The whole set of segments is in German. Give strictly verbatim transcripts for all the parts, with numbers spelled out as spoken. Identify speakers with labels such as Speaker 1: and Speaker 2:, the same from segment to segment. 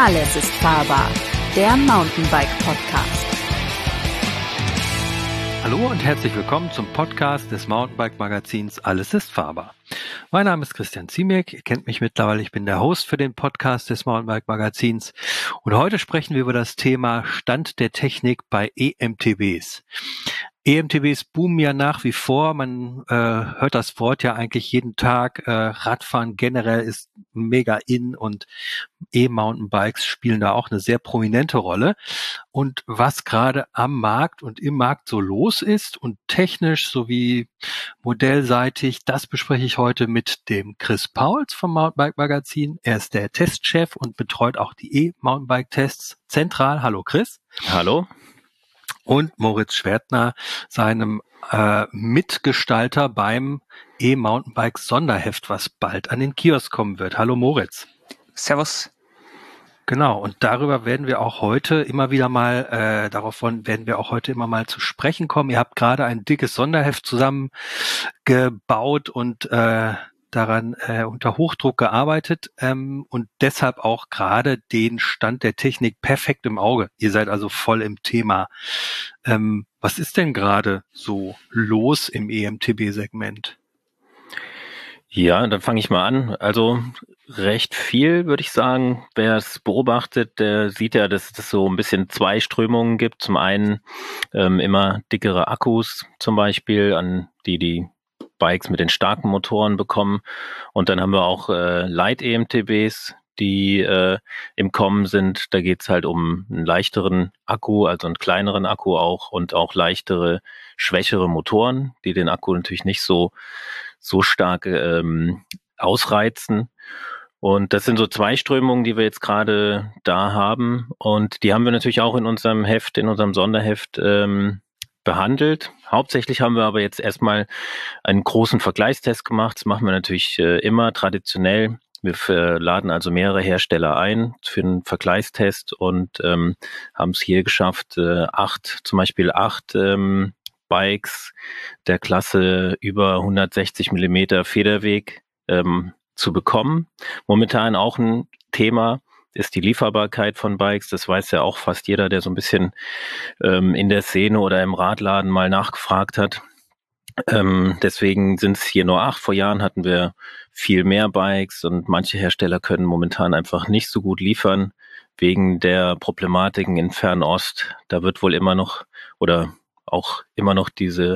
Speaker 1: Alles ist fahrbar, der Mountainbike-Podcast.
Speaker 2: Hallo und herzlich willkommen zum Podcast des Mountainbike-Magazins Alles ist fahrbar. Mein Name ist Christian Ziemiek, ihr kennt mich mittlerweile, ich bin der Host für den Podcast des Mountainbike-Magazins und heute sprechen wir über das Thema Stand der Technik bei E M T Bs. E M T Bs boomen ja nach wie vor, man äh, hört das Wort ja eigentlich jeden Tag, äh, Radfahren generell ist mega in und E-Mountainbikes spielen da auch eine sehr prominente Rolle. Und was gerade am Markt und im Markt so los ist und technisch sowie modellseitig, das bespreche ich heute mit dem Chris Pauls vom Mountainbike Magazin. Er ist der Testchef und betreut auch die E-Mountainbike-Tests zentral. Hallo Chris.
Speaker 3: Hallo.
Speaker 2: Und Moritz Schwertner, seinem äh, Mitgestalter beim E-Mountainbike-Sonderheft, was bald an den Kiosk kommen wird. Hallo Moritz.
Speaker 3: Servus.
Speaker 2: Genau, und darüber werden wir auch heute immer wieder mal, äh, darauf werden wir auch heute immer mal zu sprechen kommen. Ihr habt gerade ein dickes Sonderheft zusammengebaut und äh, daran äh, unter Hochdruck gearbeitet ähm, und deshalb auch gerade den Stand der Technik perfekt im Auge. Ihr seid also voll im Thema. Ähm, was ist denn gerade so los im E M T B-Segment?
Speaker 3: Ja, dann fange ich mal an. Also recht viel, würde ich sagen. Wer es beobachtet, der sieht ja, dass es so ein bisschen zwei Strömungen gibt. Zum einen ähm, immer dickere Akkus zum Beispiel, an die die Bikes mit den starken Motoren bekommen. Und dann haben wir auch äh, Light-E M T Bs, die äh, im Kommen sind. Da geht's halt um einen leichteren Akku, also einen kleineren Akku auch und auch leichtere, schwächere Motoren, die den Akku natürlich nicht so so stark ähm, ausreizen. Und das sind so zwei Strömungen, die wir jetzt gerade da haben. Und die haben wir natürlich auch in unserem Heft, in unserem Sonderheft ähm, behandelt. Hauptsächlich haben wir aber jetzt erstmal einen großen Vergleichstest gemacht. Das machen wir natürlich äh, immer traditionell. Wir äh, laden also mehrere Hersteller ein für einen Vergleichstest und ähm, haben es hier geschafft, äh, acht, zum Beispiel acht ähm, Bikes der Klasse über hundertsechzig Millimeter Federweg ähm, zu bekommen. Momentan auch ein Thema ist die Lieferbarkeit von Bikes. Das weiß ja auch fast jeder, der so ein bisschen ähm, in der Szene oder im Radladen mal nachgefragt hat. Ähm, deswegen sind es hier nur acht. Vor Jahren hatten wir viel mehr Bikes und manche Hersteller können momentan einfach nicht so gut liefern wegen der Problematiken in Fernost. Da wird wohl immer noch oder auch immer noch diese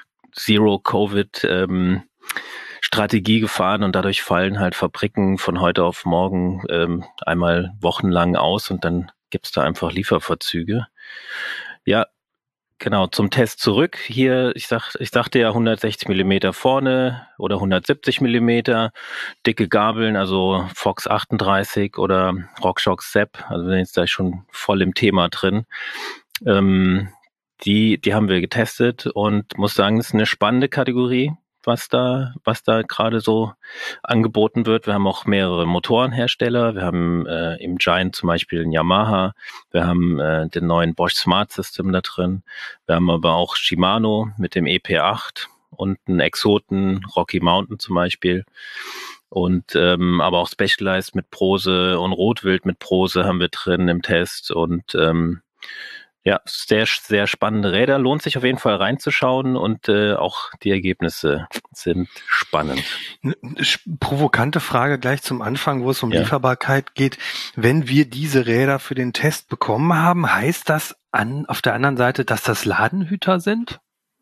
Speaker 3: Zero-Covid-Strategie ähm, gefahren und dadurch fallen halt Fabriken von heute auf morgen ähm, einmal wochenlang aus und dann gibt's da einfach Lieferverzüge. Ja, genau, zum Test zurück. Hier, ich sag, ich sagte ja hundertsechzig Millimeter vorne oder hundertsiebzig Millimeter, dicke Gabeln, also Fox achtunddreißig oder RockShox Sepp, also wir sind jetzt da schon voll im Thema drin. Ähm, Die, die haben wir getestet und muss sagen, es ist eine spannende Kategorie, was da, was da gerade so angeboten wird. Wir haben auch mehrere Motorenhersteller. Wir haben äh, im Giant zum Beispiel einen Yamaha. Wir haben äh, den neuen Bosch Smart System da drin. Wir haben aber auch Shimano mit dem E P acht und einen Exoten, Rocky Mountain zum Beispiel. Und ähm, aber auch Specialized mit Prose und Rotwild mit Prose haben wir drin im Test und ähm, ja, sehr, sehr spannende Räder. Lohnt sich auf jeden Fall reinzuschauen und äh, auch die Ergebnisse sind spannend.
Speaker 2: Eine provokante Frage gleich zum Anfang, wo es um
Speaker 3: Ja.
Speaker 2: Lieferbarkeit geht. Wenn wir diese Räder für den Test bekommen haben, heißt das an, auf der anderen Seite, dass das Ladenhüter sind?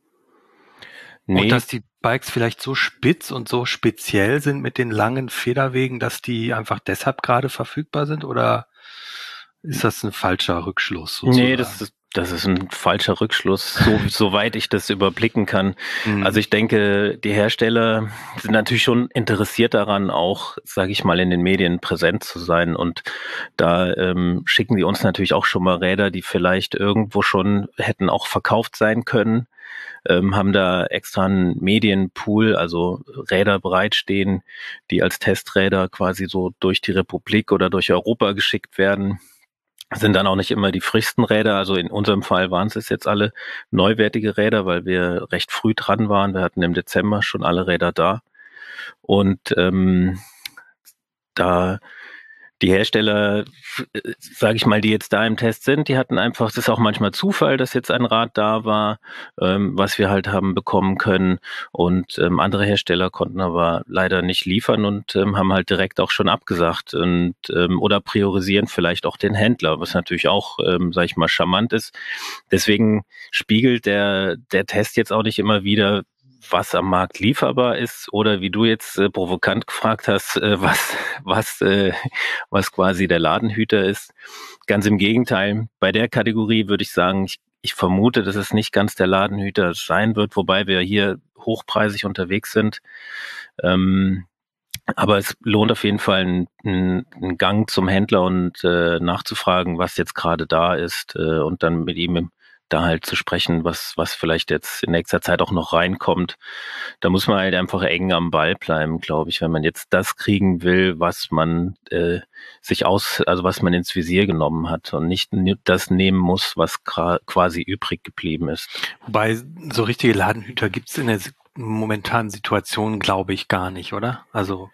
Speaker 3: Nee.
Speaker 2: Und dass die Bikes vielleicht so spitz und so speziell sind mit den langen Federwegen, dass die einfach deshalb gerade verfügbar sind? Oder ist das ein falscher Rückschluss sozusagen?
Speaker 3: Nee, das ist, das ist ein falscher Rückschluss, so, soweit ich das überblicken kann.
Speaker 2: Mhm.
Speaker 3: Also ich denke, die Hersteller sind natürlich schon interessiert daran, auch, sage ich mal, in den Medien präsent zu sein. Und da ähm, schicken die uns natürlich auch schon mal Räder, die vielleicht irgendwo schon hätten auch verkauft sein können. Ähm, haben da extra einen Medienpool, also Räder bereitstehen, die als Testräder quasi so durch die Republik oder durch Europa geschickt werden. Sind dann auch nicht immer die frischsten Räder, also in unserem Fall waren es jetzt alle neuwertige Räder, weil wir recht früh dran waren. Wir hatten im Dezember schon alle Räder da und ähm, da Die Hersteller, sage ich mal, die jetzt da im Test sind, die hatten einfach, das ist auch manchmal Zufall, dass jetzt ein Rad da war, ähm, was wir halt haben bekommen können, und ähm, andere Hersteller konnten aber leider nicht liefern und ähm, haben halt direkt auch schon abgesagt und ähm, oder priorisieren vielleicht auch den Händler, was natürlich auch, ähm, sage ich mal, charmant ist. Deswegen spiegelt der der Test jetzt auch nicht immer wieder, was am Markt lieferbar ist, oder wie du jetzt äh, provokant gefragt hast, äh, was was äh, was quasi der Ladenhüter ist. Ganz im Gegenteil, bei der Kategorie würde ich sagen, ich, ich vermute, dass es nicht ganz der Ladenhüter sein wird, wobei wir hier hochpreisig unterwegs sind. Ähm, aber es lohnt auf jeden Fall einen, einen Gang zum Händler und äh, nachzufragen, was jetzt gerade da ist, äh, und dann mit ihm im da halt zu sprechen, was was vielleicht jetzt in nächster Zeit auch noch reinkommt. Da muss man halt einfach eng am Ball bleiben, glaube ich, wenn man jetzt das kriegen will, was man äh, sich aus, also was man ins Visier genommen hat und nicht das nehmen muss, was gra- quasi übrig geblieben ist.
Speaker 2: Wobei so richtige Ladenhüter gibt's in der momentanen Situation, glaube ich, gar nicht, oder? Also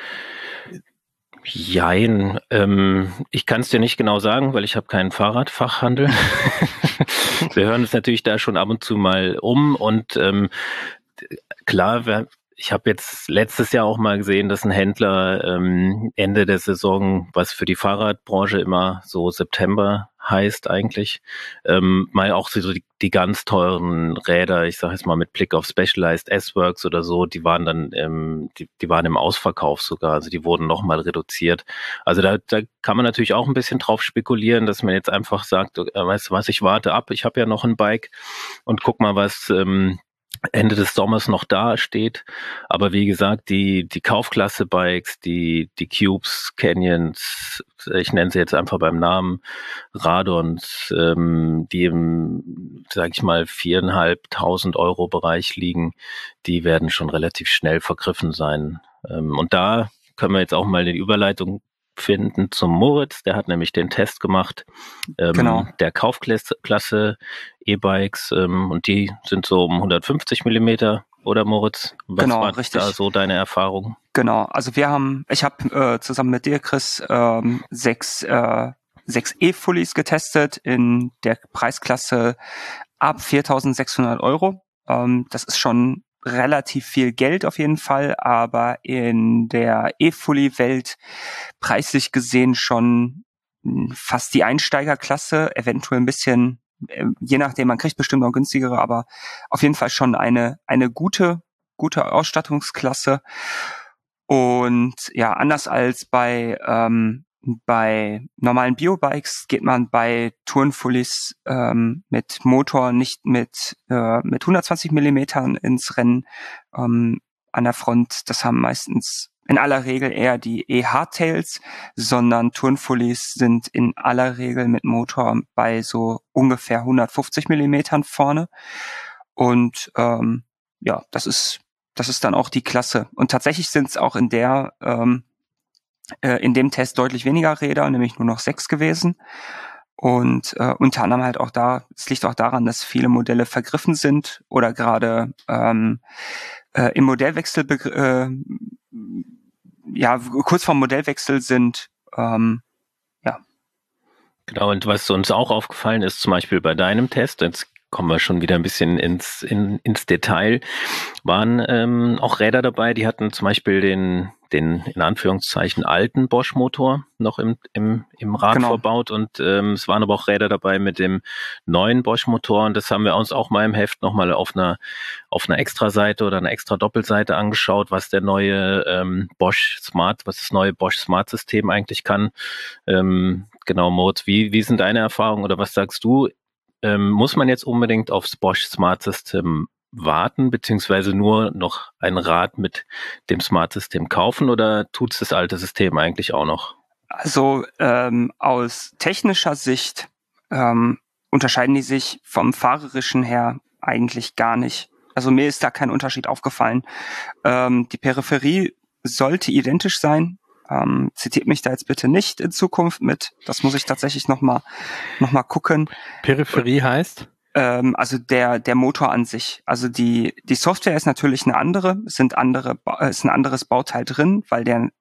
Speaker 3: Jein, ähm, ich kann es dir nicht genau sagen, weil ich habe keinen Fahrradfachhandel. Wir hören uns natürlich da schon ab und zu mal um und ähm, klar, wir, ich habe jetzt letztes Jahr auch mal gesehen, dass ein Händler ähm, Ende der Saison, was für die Fahrradbranche immer so September heißt eigentlich, ähm, mal auch so die, die ganz teuren Räder, ich sage jetzt mal mit Blick auf Specialized S-Works oder so, die waren dann, ähm, die, die waren im Ausverkauf sogar, also die wurden nochmal reduziert. Also da, da kann man natürlich auch ein bisschen drauf spekulieren, dass man jetzt einfach sagt, äh, weißt du was, ich warte ab, ich habe ja noch ein Bike und guck mal, was ähm, Ende des Sommers noch da steht. Aber wie gesagt, die, die Kaufklasse-Bikes, die, die Cubes, Canyons, ich nenne sie jetzt einfach beim Namen, Radons, ähm, die im, sag ich mal, viereinhalbtausend Euro Bereich liegen, die werden schon relativ schnell vergriffen sein. Ähm, und da können wir jetzt auch mal die Überleitung finden zum Moritz, der hat nämlich den Test gemacht, ähm,
Speaker 4: Genau.
Speaker 3: der Kaufklasse E-Bikes, ähm, und die sind so um hundertfünfzig Millimeter, oder Moritz? Was
Speaker 4: Genau,
Speaker 3: war
Speaker 4: richtig.
Speaker 3: da so deine Erfahrung?
Speaker 4: Genau, also wir haben, ich habe äh, zusammen mit dir, Chris, ähm, sechs, äh, sechs E-Fullies getestet in der Preisklasse ab viertausendsechshundert Euro. Ähm, das ist schon relativ viel Geld auf jeden Fall, aber in der E-Fully-Welt preislich gesehen schon mh, fast die Einsteigerklasse, eventuell ein bisschen, äh, je nachdem, man kriegt bestimmt noch günstigere, aber auf jeden Fall schon eine eine gute gute Ausstattungsklasse. Und ja, anders als bei ähm, bei normalen Biobikes geht man bei Tourenfullies ähm, mit Motor nicht mit äh, mit hundertzwanzig Millimetern ins Rennen ähm, an der Front. Das haben meistens in aller Regel eher die E-Hardtails, sondern Tourenfullies sind in aller Regel mit Motor bei so ungefähr hundertfünfzig Millimetern vorne. Und ähm, ja, das ist das ist dann auch die Klasse. Und tatsächlich sind es auch in der ähm, äh, in dem Test deutlich weniger Räder, nämlich nur noch sechs gewesen. Und äh, unter anderem halt auch da, es liegt auch daran, dass viele Modelle vergriffen sind oder gerade ähm, äh, im Modellwechsel, äh, ja, kurz vorm Modellwechsel sind. Ähm, ja.
Speaker 3: Genau, und was uns auch aufgefallen ist, zum Beispiel bei deinem Test, jetzt kommen wir schon wieder ein bisschen ins, in, ins Detail, waren ähm, auch Räder dabei, die hatten zum Beispiel den, den in Anführungszeichen alten Bosch-Motor noch im, im, im Rad
Speaker 4: Genau.
Speaker 3: verbaut, und ähm, es waren aber auch Räder dabei mit dem neuen Bosch-Motor, und das haben wir uns auch mal im Heft nochmal auf einer, auf einer Extra-Seite oder einer extra Doppelseite angeschaut, was der neue ähm, Bosch Smart, was das neue Bosch Smart-System eigentlich kann. Ähm, genau, Moritz, wie, wie sind deine Erfahrungen oder was sagst du? Ähm, muss man jetzt unbedingt aufs Bosch Smart System warten, beziehungsweise nur noch ein Rad mit dem Smart System kaufen, oder tut's das alte System eigentlich auch noch?
Speaker 4: Also ähm, aus technischer Sicht ähm, unterscheiden die sich vom Fahrerischen her eigentlich gar nicht. Also mir ist da kein Unterschied aufgefallen. Ähm, die Peripherie sollte identisch sein. Ähm, zitiert mich da jetzt bitte nicht in Zukunft mit. Das muss ich tatsächlich nochmal noch mal gucken.
Speaker 2: Peripherie heißt?
Speaker 4: Ähm, also der der Motor an sich. Also die die Software ist natürlich eine andere. Es sind andere, es ist ein anderes Bauteil drin, weil der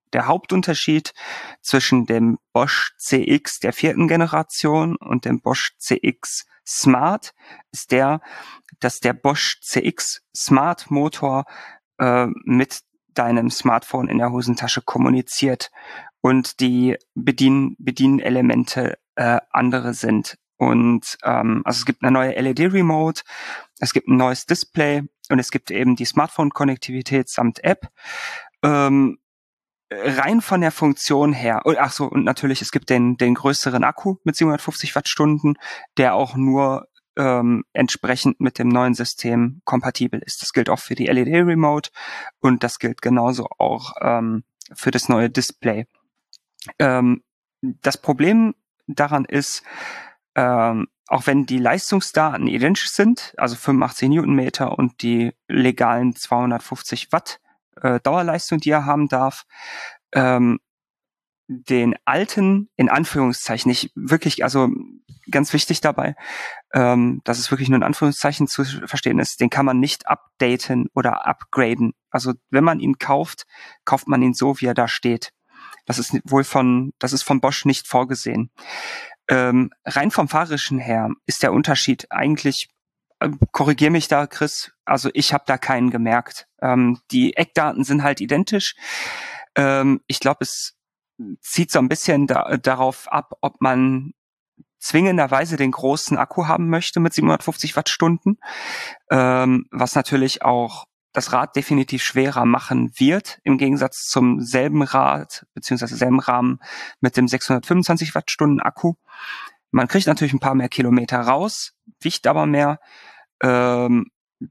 Speaker 4: der Hauptunterschied zwischen dem Bosch C X der vierten Generation und dem Bosch C X Smart ist der, dass der Bosch C X Smart Motor äh, mit deinem Smartphone in der Hosentasche kommuniziert und die Bedien Bedienelemente äh, andere sind. Und ähm, also es gibt eine neue L E D-Remote, es gibt ein neues Display und es gibt eben die Smartphone-Konnektivität samt App. Ähm, rein von der Funktion her, und ach so, und natürlich, es gibt den den größeren Akku mit siebenhundertfünfzig Wattstunden, der auch nur ähm, entsprechend mit dem neuen System kompatibel ist. Das gilt auch für die L E D-Remote und das gilt genauso auch ähm, für das neue Display. Ähm, das Problem daran ist, ähm, auch wenn die Leistungsdaten identisch sind, also fünfundachtzig Newtonmeter und die legalen zweihundertfünfzig Watt äh, Dauerleistung, die er haben darf, ähm, den alten, in Anführungszeichen, nicht wirklich, also ganz wichtig dabei, ähm, dass es wirklich nur in Anführungszeichen zu verstehen ist, den kann man nicht updaten oder upgraden. Also wenn man ihn kauft, kauft man ihn so, wie er da steht. Das ist wohl von, das ist von Bosch nicht vorgesehen. Ähm, rein vom Fahrerischen her ist der Unterschied eigentlich, äh, korrigier mich da, Chris, also ich habe da keinen gemerkt. Ähm, die Eckdaten sind halt identisch. Ähm, ich glaube, es zieht so ein bisschen da, darauf ab, ob man zwingenderweise den großen Akku haben möchte mit siebenhundertfünfzig Wattstunden, ähm, was natürlich auch das Rad definitiv schwerer machen wird, im Gegensatz zum selben Rad, beziehungsweise selben Rahmen mit dem sechshundertfünfundzwanzig Wattstunden Akku. Man kriegt natürlich ein paar mehr Kilometer raus, wiegt aber mehr. Ähm,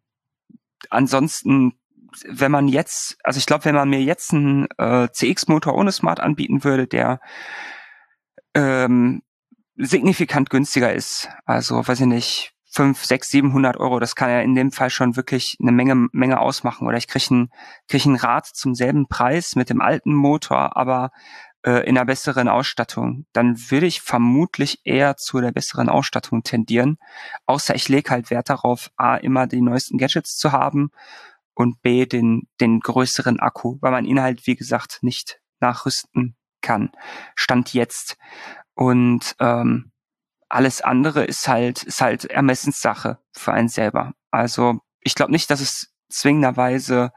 Speaker 4: ansonsten, wenn man jetzt, also ich glaube, wenn man mir jetzt einen äh, C X-Motor ohne Smart anbieten würde, der ähm, signifikant günstiger ist, also weiß ich nicht, fünf, sechs, siebenhundert Euro, das kann ja in dem Fall schon wirklich eine Menge Menge ausmachen. Oder ich kriege ein, krieg ein Rad zum selben Preis mit dem alten Motor, aber äh, in einer besseren Ausstattung. Dann würde ich vermutlich eher zu der besseren Ausstattung tendieren. Außer ich lege halt Wert darauf, A, immer die neuesten Gadgets zu haben und B, den, den größeren Akku, weil man ihn halt, wie gesagt, nicht nachrüsten kann. Stand jetzt. Und ähm, alles andere ist halt ist halt Ermessenssache für einen selber. Also ich glaube nicht, dass es zwingenderweise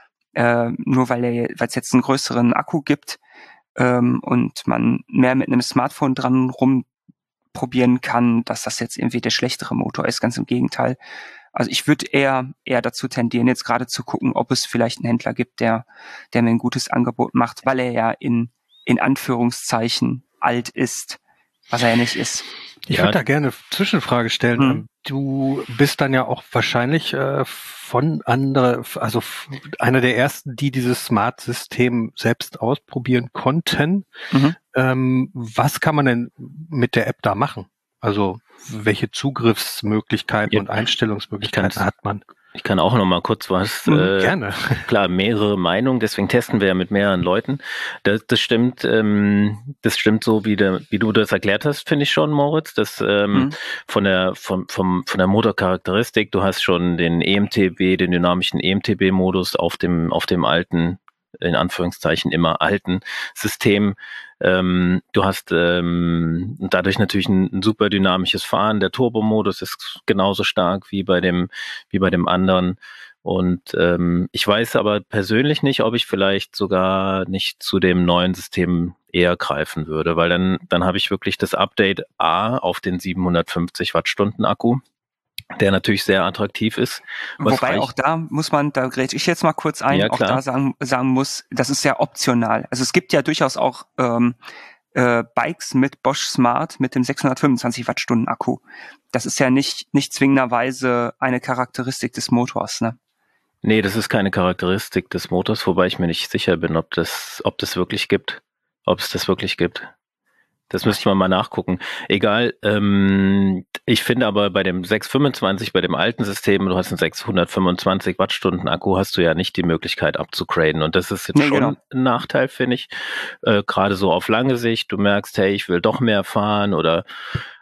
Speaker 4: äh, nur weil er weil es jetzt einen größeren Akku gibt ähm, und man mehr mit einem Smartphone dran rumprobieren kann, dass das jetzt irgendwie der schlechtere Motor ist. Ganz im Gegenteil. Also ich würde eher eher dazu tendieren, jetzt gerade zu gucken, ob es vielleicht einen Händler gibt, der der mir ein gutes Angebot macht, weil er ja in in Anführungszeichen alt ist, was er ja nicht ist.
Speaker 2: Ich
Speaker 3: Ja.
Speaker 2: würde da gerne eine Zwischenfrage stellen.
Speaker 4: Hm.
Speaker 2: Du bist dann ja auch wahrscheinlich äh, von andere, also f- einer der ersten, die dieses Smart-System selbst ausprobieren konnten.
Speaker 4: Mhm.
Speaker 2: Ähm, was kann man denn mit der App da machen? Also welche Zugriffsmöglichkeiten
Speaker 3: Ja,
Speaker 2: und Einstellungsmöglichkeiten
Speaker 3: ich kann's-
Speaker 2: hat man?
Speaker 3: Ich kann auch noch mal kurz was.
Speaker 2: Mhm,
Speaker 3: äh,
Speaker 2: gerne.
Speaker 3: Klar, mehrere Meinungen, deswegen testen wir ja mit mehreren Leuten. Das, das stimmt, ähm, das stimmt so, wie, der, wie du das erklärt hast, finde ich schon, Moritz. Das ähm,
Speaker 4: Mhm.
Speaker 3: von der vom, vom, von der Motorcharakteristik, du hast schon den E M T B, den dynamischen E M T B-Modus auf dem auf dem alten, in Anführungszeichen immer alten System. Ähm, du hast ähm, dadurch natürlich ein, ein super dynamisches Fahren. Der Turbo-Modus ist genauso stark wie bei dem wie bei dem anderen. Und ähm, ich weiß aber persönlich nicht, ob ich vielleicht sogar nicht zu dem neuen System eher greifen würde, weil dann dann habe ich wirklich das Update A auf den siebenhundertfünfzig Wattstunden Akku, der natürlich sehr attraktiv ist. Was
Speaker 4: Wobei
Speaker 3: reicht-
Speaker 4: auch da muss man, da grätsch ich jetzt mal kurz ein,
Speaker 3: Ja,
Speaker 4: auch
Speaker 3: klar.
Speaker 4: da sagen, sagen muss, das ist ja optional. Also es gibt ja durchaus auch ähm, äh, Bikes mit Bosch Smart mit dem sechshundertfünfundzwanzig Wattstunden Akku. Das ist ja nicht nicht zwingenderweise eine Charakteristik des Motors, ne?
Speaker 3: Nee, das ist keine Charakteristik des Motors, wobei ich mir nicht sicher bin, ob das, ob das wirklich gibt. Ob es das wirklich gibt. Das müsste man mal nachgucken. Egal, ähm, ich finde aber bei dem sechshundertfünfundzwanzig, bei dem alten System, du hast einen sechshundertfünfundzwanzig Wattstunden Akku, hast du ja nicht die Möglichkeit abzugraden. Und das ist jetzt
Speaker 4: Nee,
Speaker 3: schon
Speaker 4: genau.
Speaker 3: ein Nachteil, finde ich. Äh, gerade so auf lange Sicht, du merkst, hey, ich will doch mehr fahren oder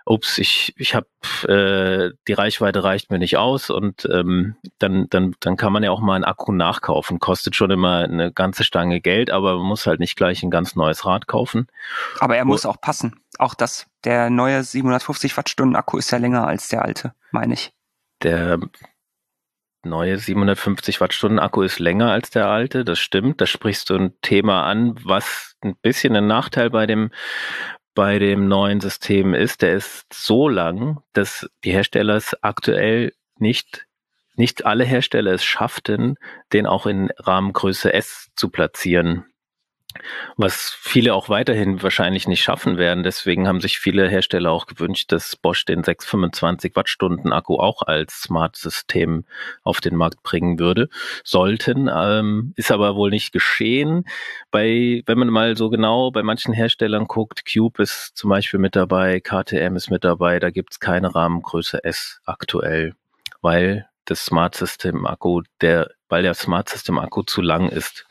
Speaker 3: ups, ich ich habe äh, die Reichweite reicht mir nicht aus und ähm, dann dann dann kann man ja auch mal einen Akku nachkaufen. Kostet schon immer eine ganze Stange Geld, aber man muss halt nicht gleich ein ganz neues Rad kaufen.
Speaker 4: Aber er
Speaker 3: Wo-
Speaker 4: muss auch passen. Auch das, der neue siebenhundertfünfzig Wattstunden Akku ist ja länger als der alte, meine ich.
Speaker 3: Der neue siebenhundertfünfzig Wattstunden Akku ist länger als der alte, das stimmt. Da sprichst du ein Thema an, was ein bisschen ein Nachteil bei dem bei dem neuen System ist. Der ist so lang, dass die Hersteller es aktuell nicht, nicht alle Hersteller es schafften, den auch in Rahmengröße S zu platzieren. Was viele auch weiterhin wahrscheinlich nicht schaffen werden. Deswegen haben sich viele Hersteller auch gewünscht, dass Bosch den sechshundertfünfundzwanzig Wattstunden Akku auch als Smart-System auf den Markt bringen würde. Sollten, ähm, ist aber wohl nicht geschehen. Bei, wenn man mal so genau bei manchen Herstellern guckt, Cube ist zum Beispiel mit dabei, K T M ist mit dabei, da gibt's keine Rahmengröße S aktuell, weil das Smart-System-Akku, der, weil der Smart-System-Akku zu lang ist.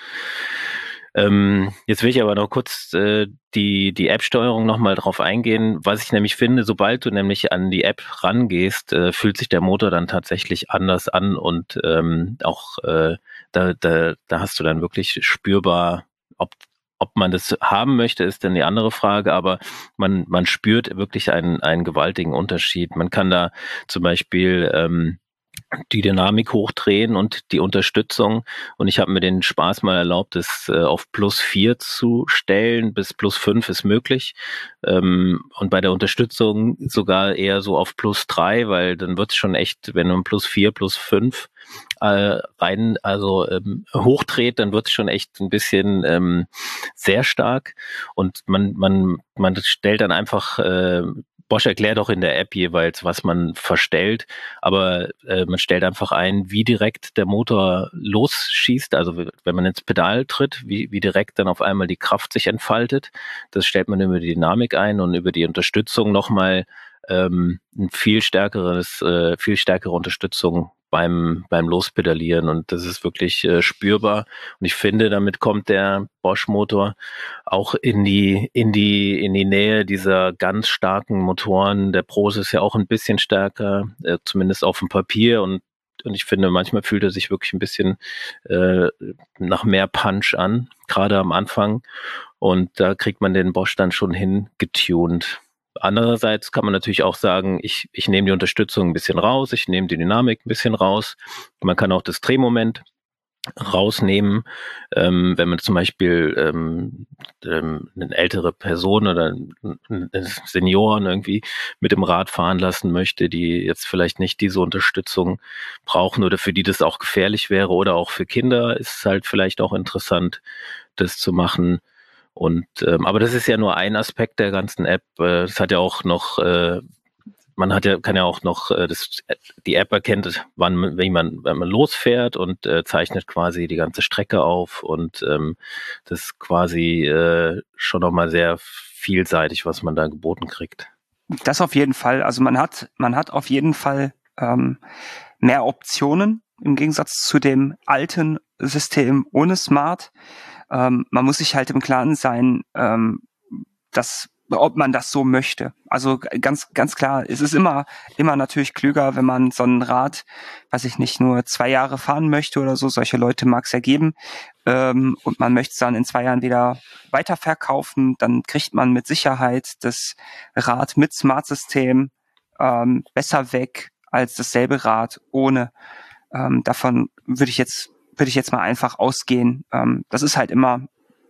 Speaker 3: Ähm, jetzt will ich aber noch kurz äh, die die App-Steuerung nochmal drauf eingehen. Was ich nämlich finde, sobald du nämlich an die App rangehst, äh, fühlt sich der Motor dann tatsächlich anders an und ähm, auch äh, da, da, da hast du dann wirklich spürbar, ob ob man das haben möchte, ist dann die andere Frage, aber man man spürt wirklich einen einen gewaltigen Unterschied. Man kann da zum Beispiel ähm, die Dynamik hochdrehen und die Unterstützung. Und ich habe mir den Spaß mal erlaubt, es äh, auf plus vier zu stellen. Bis plus fünf ist möglich. Ähm, und bei der Unterstützung sogar eher so auf plus drei, weil dann wird es schon echt, wenn man plus vier, plus fünf äh, rein, also ähm, hochdreht, dann wird es schon echt ein bisschen ähm, sehr stark. Und man, man, man stellt dann einfach äh, Bosch erklärt auch in der App jeweils, was man verstellt, aber äh, man stellt einfach ein, wie direkt der Motor losschießt, also wenn man ins Pedal tritt, wie, wie direkt dann auf einmal die Kraft sich entfaltet. Das stellt man über die Dynamik ein und über die Unterstützung nochmal ähm, ein viel stärkeres, äh, viel stärkere Unterstützung beim beim Lospedalieren und das ist wirklich äh, spürbar und ich finde, damit kommt der Bosch-Motor auch in die in die in die Nähe dieser ganz starken Motoren. Der Prose ist ja auch ein bisschen stärker, äh, zumindest auf dem Papier und und ich finde, manchmal fühlt er sich wirklich ein bisschen äh, nach mehr Punch an, gerade am Anfang und da kriegt man den Bosch dann schon hin getuned. Andererseits kann man natürlich auch sagen, ich, ich nehme die Unterstützung ein bisschen raus, ich nehme die Dynamik ein bisschen raus. Man kann auch das Drehmoment rausnehmen, ähm, wenn man zum Beispiel ähm, ähm, eine ältere Person oder einen Senioren irgendwie mit dem Rad fahren lassen möchte, die jetzt vielleicht nicht diese Unterstützung brauchen oder für die das auch gefährlich wäre oder auch für Kinder ist es halt vielleicht auch interessant, das zu machen. Und ähm, aber das ist ja nur ein Aspekt der ganzen App. Äh, es hat ja auch noch, äh, man hat ja kann ja auch noch, äh, das, die App erkennt, wann wenn man wenn man losfährt und äh, zeichnet quasi die ganze Strecke auf und ähm, das ist quasi äh, schon nochmal sehr vielseitig, was man da geboten kriegt.
Speaker 4: Das auf jeden Fall. Also man hat man hat auf jeden Fall ähm, mehr Optionen im Gegensatz zu dem alten System ohne Smart. Ähm, man muss sich halt im Klaren sein, ähm, dass, ob man das so möchte. Also ganz, ganz klar, es ist immer, immer natürlich klüger, wenn man so ein Rad, weiß ich nicht, nur zwei Jahre fahren möchte oder so. Solche Leute mag es ja geben. Ähm, und man möchte es dann in zwei Jahren wieder weiterverkaufen. Dann kriegt man mit Sicherheit das Rad mit Smart-System ähm, besser weg als dasselbe Rad ohne. Ähm, davon würde ich jetzt würde ich jetzt mal einfach ausgehen. Ähm, das ist halt immer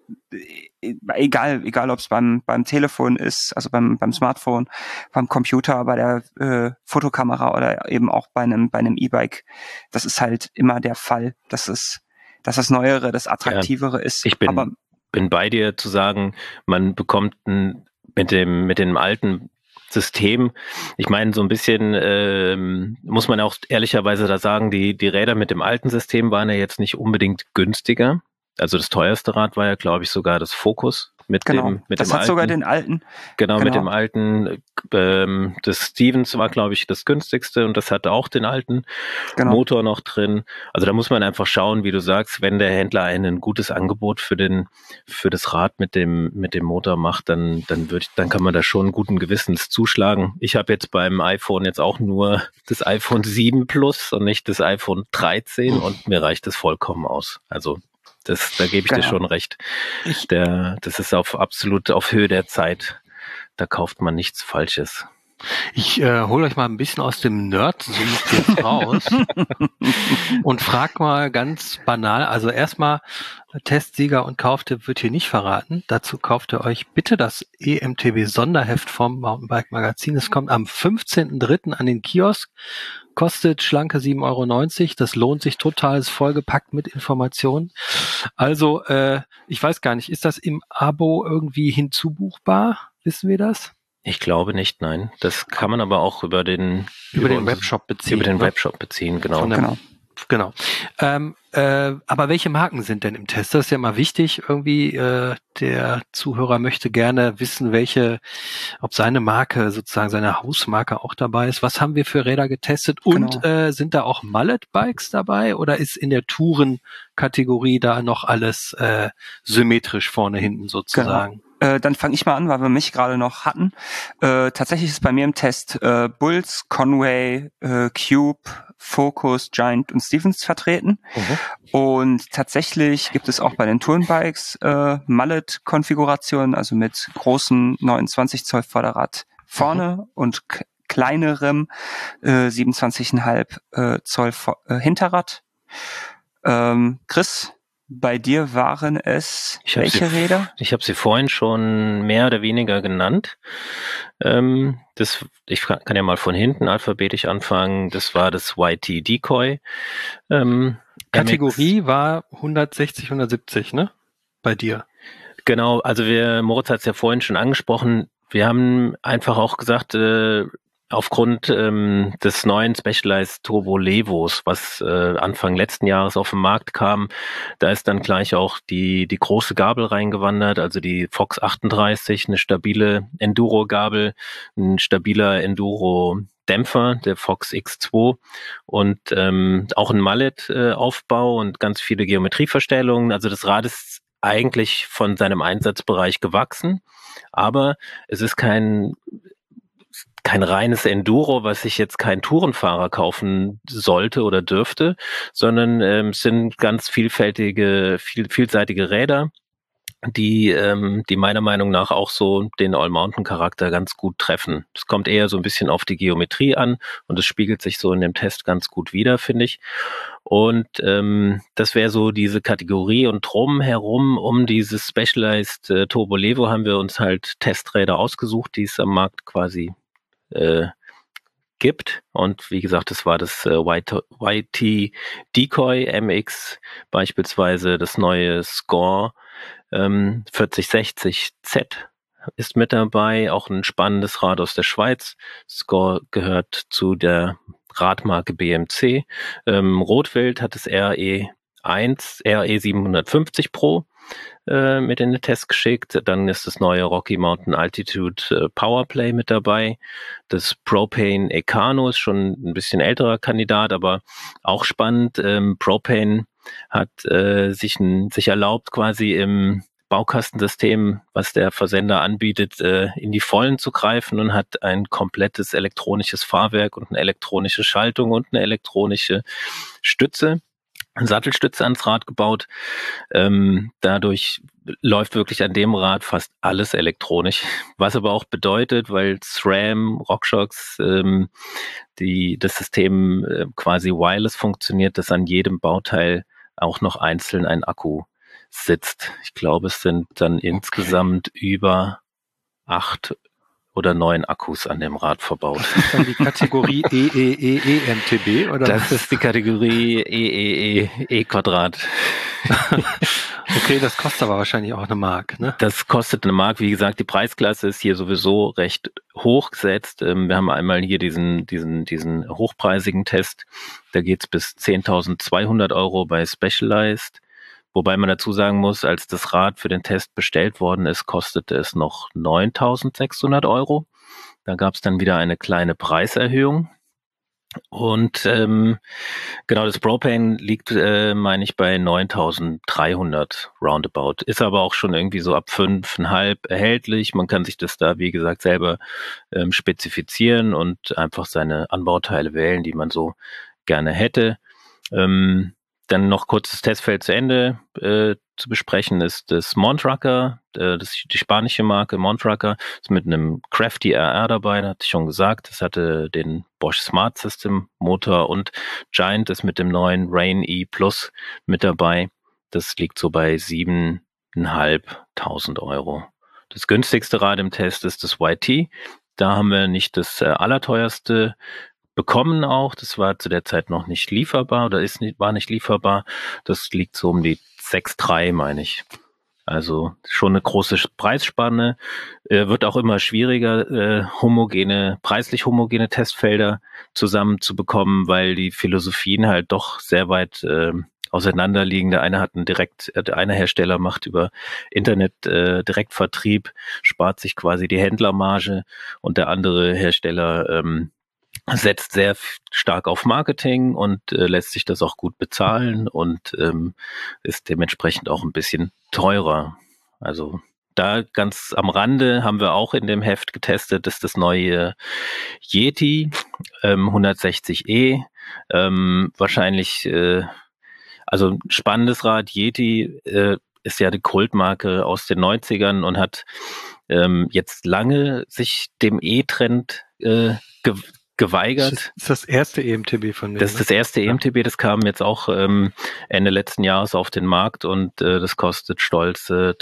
Speaker 4: egal, egal ob es beim beim Telefon ist, also beim beim Smartphone, beim Computer, bei der äh, Fotokamera oder eben auch bei einem bei einem E-Bike. Das ist halt immer der Fall, dass es dass das Neuere, das Attraktivere ja, ist.
Speaker 3: Ich bin
Speaker 4: Aber
Speaker 3: bin bei dir zu sagen, man bekommt ein, mit dem mit dem alten System. Ich meine, so ein bisschen ähm, muss man auch ehrlicherweise da sagen, die die Räder mit dem alten System waren ja jetzt nicht unbedingt günstiger. Also das teuerste Rad war ja, glaube ich, sogar das Focus. mit
Speaker 4: genau.
Speaker 3: dem mit
Speaker 4: das
Speaker 3: dem
Speaker 4: hat
Speaker 3: alten.
Speaker 4: sogar den alten.
Speaker 3: Genau,
Speaker 4: Genau.
Speaker 3: mit dem alten, ähm, das Stevens war, glaube ich, das günstigste und das hatte auch den alten
Speaker 4: Genau.
Speaker 3: Motor noch drin. Also da muss man einfach schauen, wie du sagst, wenn der Händler ein gutes Angebot für den für das Rad mit dem mit dem Motor macht, dann dann würde ich, dann kann man da schon guten Gewissens zuschlagen. Ich habe jetzt beim iPhone jetzt auch nur das iPhone sieben Plus und nicht das iPhone dreizehn und mir reicht das vollkommen aus. Also das, da gebe ich
Speaker 4: Genau.
Speaker 3: dir schon recht.
Speaker 2: Ich-
Speaker 3: Der, das ist auf absolut auf Höhe der Zeit. Da kauft man nichts Falsches.
Speaker 2: Ich äh, hole euch mal ein bisschen aus dem Nerd-Sumpf jetzt raus und frag mal ganz banal, also erstmal Testsieger und Kauftipp wird hier nicht verraten. Dazu kauft ihr euch bitte das E M T B-Sonderheft vom Mountainbike Magazin. Es kommt am fünfzehnten dritten an den Kiosk, kostet schlanke sieben Euro neunzig. Das lohnt sich total, ist vollgepackt mit Informationen. Also äh, ich weiß gar nicht, ist das im Abo irgendwie hinzubuchbar? Wissen wir das?
Speaker 3: Ich glaube nicht, nein. Das kann man aber auch über den
Speaker 2: Über den
Speaker 3: uns-
Speaker 2: Webshop beziehen.
Speaker 3: über den
Speaker 2: ne?
Speaker 3: Webshop beziehen, genau.
Speaker 2: Von der-
Speaker 4: Genau.
Speaker 2: Genau. Ähm, äh, aber welche Marken sind denn im Test? Das ist ja mal wichtig. Irgendwie äh, der Zuhörer möchte gerne wissen, welche, ob seine Marke sozusagen seine Hausmarke auch dabei ist. Was haben wir für Räder getestet? Und
Speaker 4: Genau.
Speaker 2: äh, sind da auch Mallet-Bikes dabei oder ist in der Touren-Kategorie da noch alles äh, symmetrisch vorne hinten sozusagen?
Speaker 4: Äh, dann fange ich mal an, weil wir mich gerade noch hatten. Äh, tatsächlich ist bei mir im Test äh, Bulls, Conway, äh, Cube, Focus, Giant und Stevens vertreten.
Speaker 3: Mhm.
Speaker 4: Und tatsächlich gibt es auch bei den Tourenbikes äh, Mallet-Konfigurationen, also mit großem neunundzwanzig Zoll Vorderrad vorne und k- kleinerem äh, siebenundzwanzig Komma fünf äh, Zoll Vor- äh, Hinterrad. Ähm, Chris, bei dir waren es
Speaker 3: Ich hab
Speaker 4: welche
Speaker 3: sie-
Speaker 4: Räder?
Speaker 3: Ich habe sie vorhin schon mehr oder weniger genannt. Ähm, das, ich kann ja mal von hinten alphabetisch anfangen. Das war das Y T Decoy. Ähm,
Speaker 2: Kategorie war hundertsechzig, hundertsiebzig, ne? Bei dir.
Speaker 3: Genau, also wir, Moritz hat es ja vorhin schon angesprochen, wir haben einfach auch gesagt, äh, aufgrund ähm, des neuen Specialized Turbo Levos, was äh, Anfang letzten Jahres auf den Markt kam, da ist dann gleich auch die die große Gabel reingewandert, also die Fox achtunddreißig, eine stabile Enduro-Gabel, ein stabiler Enduro-Dämpfer, der Fox X zwei und ähm, auch ein Mallet-Aufbau und ganz viele Geometrieverstellungen. Also das Rad ist eigentlich von seinem Einsatzbereich gewachsen, aber es ist kein kein reines Enduro, was sich jetzt kein Tourenfahrer kaufen sollte oder dürfte, sondern ähm, es sind ganz vielfältige, viel, vielseitige Räder, die, ähm, die meiner Meinung nach auch so den All-Mountain-Charakter ganz gut treffen. Es kommt eher so ein bisschen auf die Geometrie an und es spiegelt sich so in dem Test ganz gut wider, finde ich. Und ähm, das wäre so diese Kategorie und drumherum um dieses Specialized äh, Turbo Levo haben wir uns halt Testräder ausgesucht, die es am Markt quasi äh, gibt. Und wie gesagt, das war das äh, Y T Decoy M X, beispielsweise das neue Score ähm, vierzig sechzig Z ist mit dabei, auch ein spannendes Rad aus der Schweiz. Score gehört zu der Radmarke B M C. Ähm, Rotwild hat das R E eins, R E siebenhundertfünfzig Pro äh, mit in den Test geschickt. Dann ist das neue Rocky Mountain Altitude äh, Powerplay mit dabei. Das Propane Ecano ist schon ein bisschen älterer Kandidat, aber auch spannend. Ähm, Propane hat äh, sich, ein, sich erlaubt, quasi im Baukastensystem, was der Versender anbietet, äh, in die Vollen zu greifen und hat ein komplettes elektronisches Fahrwerk und eine elektronische Schaltung und eine elektronische Stütze, eine Sattelstütze ans Rad gebaut. Ähm, dadurch läuft wirklich an dem Rad fast alles elektronisch, was aber auch bedeutet, weil SRAM, RockShox, ähm, die, das System äh, quasi wireless funktioniert, dass an jedem Bauteil auch noch einzeln ein Akku sitzt. Ich glaube, es sind dann okay. insgesamt über acht oder neun Akkus an dem Rad verbaut.
Speaker 2: Das ist dann die Kategorie E E E E M T B, oder?
Speaker 3: Das ist die Kategorie E E E E Quadrat.
Speaker 2: Okay, das kostet aber wahrscheinlich auch eine Mark, ne?
Speaker 3: Das kostet eine Mark. Wie gesagt, die Preisklasse ist hier sowieso recht hoch gesetzt. Wir haben einmal hier diesen, diesen, diesen hochpreisigen Test. Da geht's bis zehntausendzweihundert Euro bei Specialized. Wobei man dazu sagen muss, als das Rad für den Test bestellt worden ist, kostete es noch neuntausendsechshundert Euro. Da gab es dann wieder eine kleine Preiserhöhung. Und ähm, genau, das Propane liegt, äh, meine ich, bei neuntausenddreihundert roundabout. Ist aber auch schon irgendwie so ab fünf Komma fünf erhältlich. Man kann sich das da, wie gesagt, selber ähm, spezifizieren und einfach seine Anbauteile wählen, die man so gerne hätte. Ähm, dann noch kurz das Testfeld zu Ende äh, zu besprechen ist das Montracker, äh, das ist die spanische Marke Montracker, ist mit einem Crafty R R dabei, da hatte ich schon gesagt, das hatte den Bosch Smart System Motor und Giant ist mit dem neuen Rain E Plus mit dabei, das liegt so bei siebentausendfünfhundert Euro. Das günstigste Rad im Test ist das Y T, da haben wir nicht das äh, allerteuerste bekommen auch, das war zu der Zeit noch nicht lieferbar oder ist nicht, war nicht lieferbar. Das liegt so um die sechs Komma drei, meine ich. Also schon eine große Preisspanne. Äh, wird auch immer schwieriger, äh, homogene, preislich homogene Testfelder zusammenzubekommen, weil die Philosophien halt doch sehr weit äh, auseinander liegen. Der eine hat einen direkt, der eine Hersteller macht über Internet äh, Direktvertrieb, spart sich quasi die Händlermarge und der andere Hersteller ähm, setzt sehr stark auf Marketing und äh, lässt sich das auch gut bezahlen und ähm, ist dementsprechend auch ein bisschen teurer. Also da ganz am Rande haben wir auch in dem Heft getestet, ist das neue Yeti ähm, hundertsechzig E. Ähm, wahrscheinlich, äh, also ein spannendes Rad. Yeti äh, ist ja die Kultmarke aus den neunzigern und hat ähm, jetzt lange sich dem E-Trend äh, ge- geweigert.
Speaker 2: Das ist das erste E M T B von mir.
Speaker 3: Das ist das erste E M T B, das kam jetzt auch ähm, Ende letzten Jahres auf den Markt und äh, das kostet stolze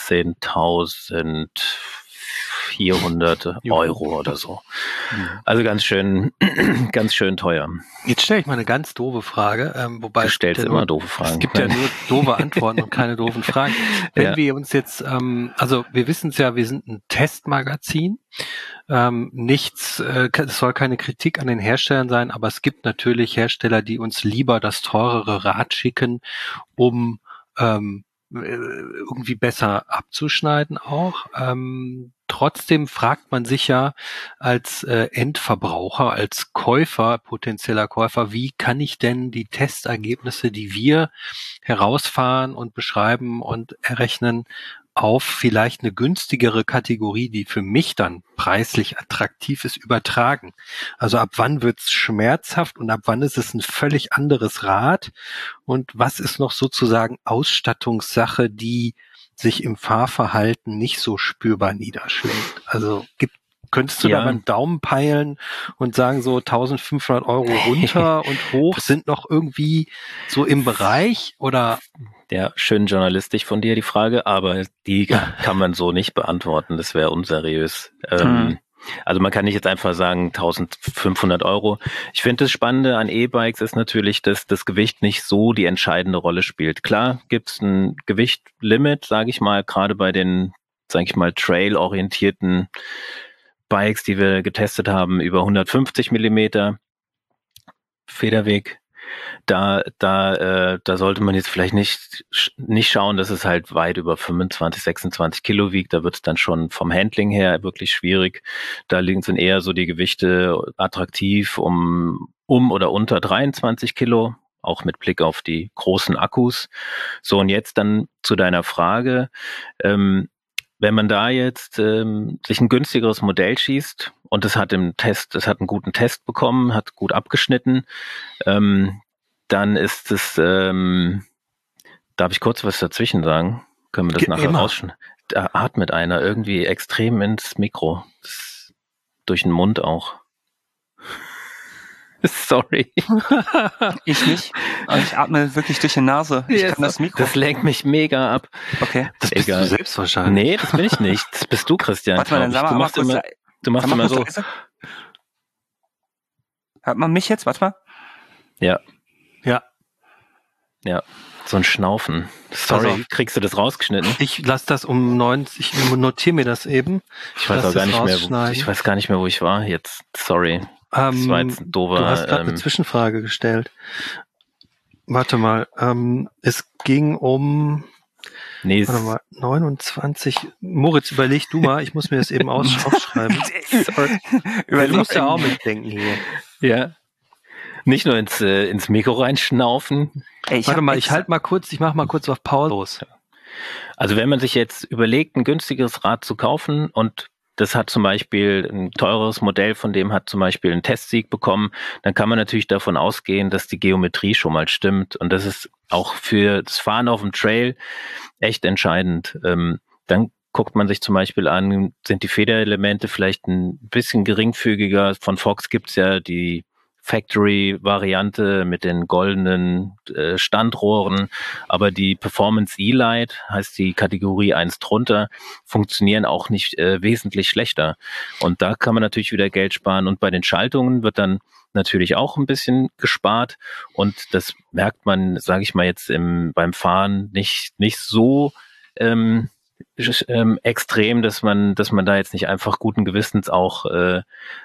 Speaker 3: dreizehntausendvierhundert Euro oder so. Also ganz schön, ganz schön teuer.
Speaker 2: Jetzt stelle ich mal eine ganz doofe Frage, ähm, wobei
Speaker 3: du stellst immer nur, doofe Fragen.
Speaker 2: Es gibt ja nur doofe Antworten und keine doofen Fragen. Wenn ja. wir uns jetzt, ähm, also wir wissen es ja, wir sind ein Testmagazin. Ähm, nichts, äh, es soll keine Kritik an den Herstellern sein, aber es gibt natürlich Hersteller, die uns lieber das teurere Rad schicken, um ähm, irgendwie besser abzuschneiden auch. Ähm, trotzdem fragt man sich ja als äh, Endverbraucher, als Käufer, potenzieller Käufer, wie kann ich denn die Testergebnisse, die wir herausfahren und beschreiben und errechnen, auf vielleicht eine günstigere Kategorie, die für mich dann preislich attraktiv ist, übertragen. Also ab wann wird's schmerzhaft und ab wann ist es ein völlig anderes Rad und was ist noch sozusagen Ausstattungssache, die sich im Fahrverhalten nicht so spürbar niederschlägt. Also gibt Könntest du ja. da mal einen Daumen peilen und sagen, so eintausendfünfhundert Euro runter und hoch sind noch irgendwie so im Bereich oder?
Speaker 3: Ja, schön journalistisch von dir die Frage, aber die kann man so nicht beantworten. Das wäre unseriös. Hm. Ähm, also man kann nicht jetzt einfach sagen eintausendfünfhundert Euro. Ich finde das Spannende an E-Bikes ist natürlich, dass das Gewicht nicht so die entscheidende Rolle spielt. Klar gibt's ein Gewichtlimit, sage ich mal, gerade bei den, sage ich mal, trail-orientierten Bikes, die wir getestet haben, über hundertfünfzig Millimeter Federweg. Da, da, äh, da sollte man jetzt vielleicht nicht, nicht schauen, dass es halt weit über fünfundzwanzig, sechsundzwanzig Kilo wiegt. Da wird es dann schon vom Handling her wirklich schwierig. Da liegen sind eher so die Gewichte attraktiv um, um oder unter dreiundzwanzig Kilo, auch mit Blick auf die großen Akkus. So, und jetzt dann zu deiner Frage. Ähm, Wenn man da jetzt ähm, sich ein günstigeres Modell schießt und es hat im Test, es hat einen guten Test bekommen, hat gut abgeschnitten, ähm, dann ist es, ähm, darf ich kurz was dazwischen sagen? Können wir das Ge- nachher rausschneiden? Da atmet einer irgendwie extrem ins Mikro. Das, durch den Mund auch. Sorry.
Speaker 4: Ich nicht. Aber ich atme wirklich durch die Nase. Ich yes. kann das Mikro.
Speaker 3: Das lenkt mich mega ab.
Speaker 4: Okay.
Speaker 2: Das bist Egal. Du selbst wahrscheinlich.
Speaker 3: Nee, das bin ich nicht. Das bist du, Christian.
Speaker 4: Warte mal, dann sag mal,
Speaker 3: du machst immer, du machst immer so.
Speaker 4: Leise. Hört man mich jetzt? Warte mal.
Speaker 3: Ja.
Speaker 2: Ja.
Speaker 3: Ja. So ein Schnaufen. Sorry, also, kriegst du das rausgeschnitten?
Speaker 2: Ich lasse das um neunzig, ich notiere mir das eben.
Speaker 3: Ich weiß auch gar nicht mehr, wo, ich weiß gar nicht mehr, wo ich war jetzt. Sorry. Das war jetzt ein doofer,
Speaker 2: du hast gerade
Speaker 3: ähm,
Speaker 2: eine Zwischenfrage gestellt. Warte mal, ähm, es ging um
Speaker 3: Nee,
Speaker 2: warte mal, neunundzwanzig. Moritz, überleg du mal, ich muss mir das eben aus, aufschreiben.
Speaker 4: Sorry.
Speaker 2: Du musst ja auch mitdenken hier.
Speaker 3: Ja. Nicht nur ins, äh, ins Mikro reinschnaufen.
Speaker 4: Ey, ich
Speaker 2: Warte
Speaker 4: hab
Speaker 2: mal, ich
Speaker 4: extra-
Speaker 2: halt mal kurz, ich mach mal kurz auf Pause.
Speaker 3: Also wenn man sich jetzt überlegt, ein günstigeres Rad zu kaufen und das hat zum Beispiel ein teures Modell, von dem hat zum Beispiel einen Testsieg bekommen, dann kann man natürlich davon ausgehen, dass die Geometrie schon mal stimmt. Und das ist auch für das Fahren auf dem Trail echt entscheidend. Ähm, dann guckt man sich zum Beispiel an, sind die Federelemente vielleicht ein bisschen geringfügiger. Von Fox gibt's ja die Factory-Variante mit den goldenen äh, Standrohren, aber die Performance E-Light, heißt die Kategorie eins drunter, funktionieren auch nicht äh, wesentlich schlechter. Und da kann man natürlich wieder Geld sparen. Und bei den Schaltungen wird dann natürlich auch ein bisschen gespart. Und das merkt man, sage ich mal jetzt im, beim Fahren nicht, nicht so ähm, ähm, extrem, dass man, dass man da jetzt nicht einfach guten Gewissens auch äh,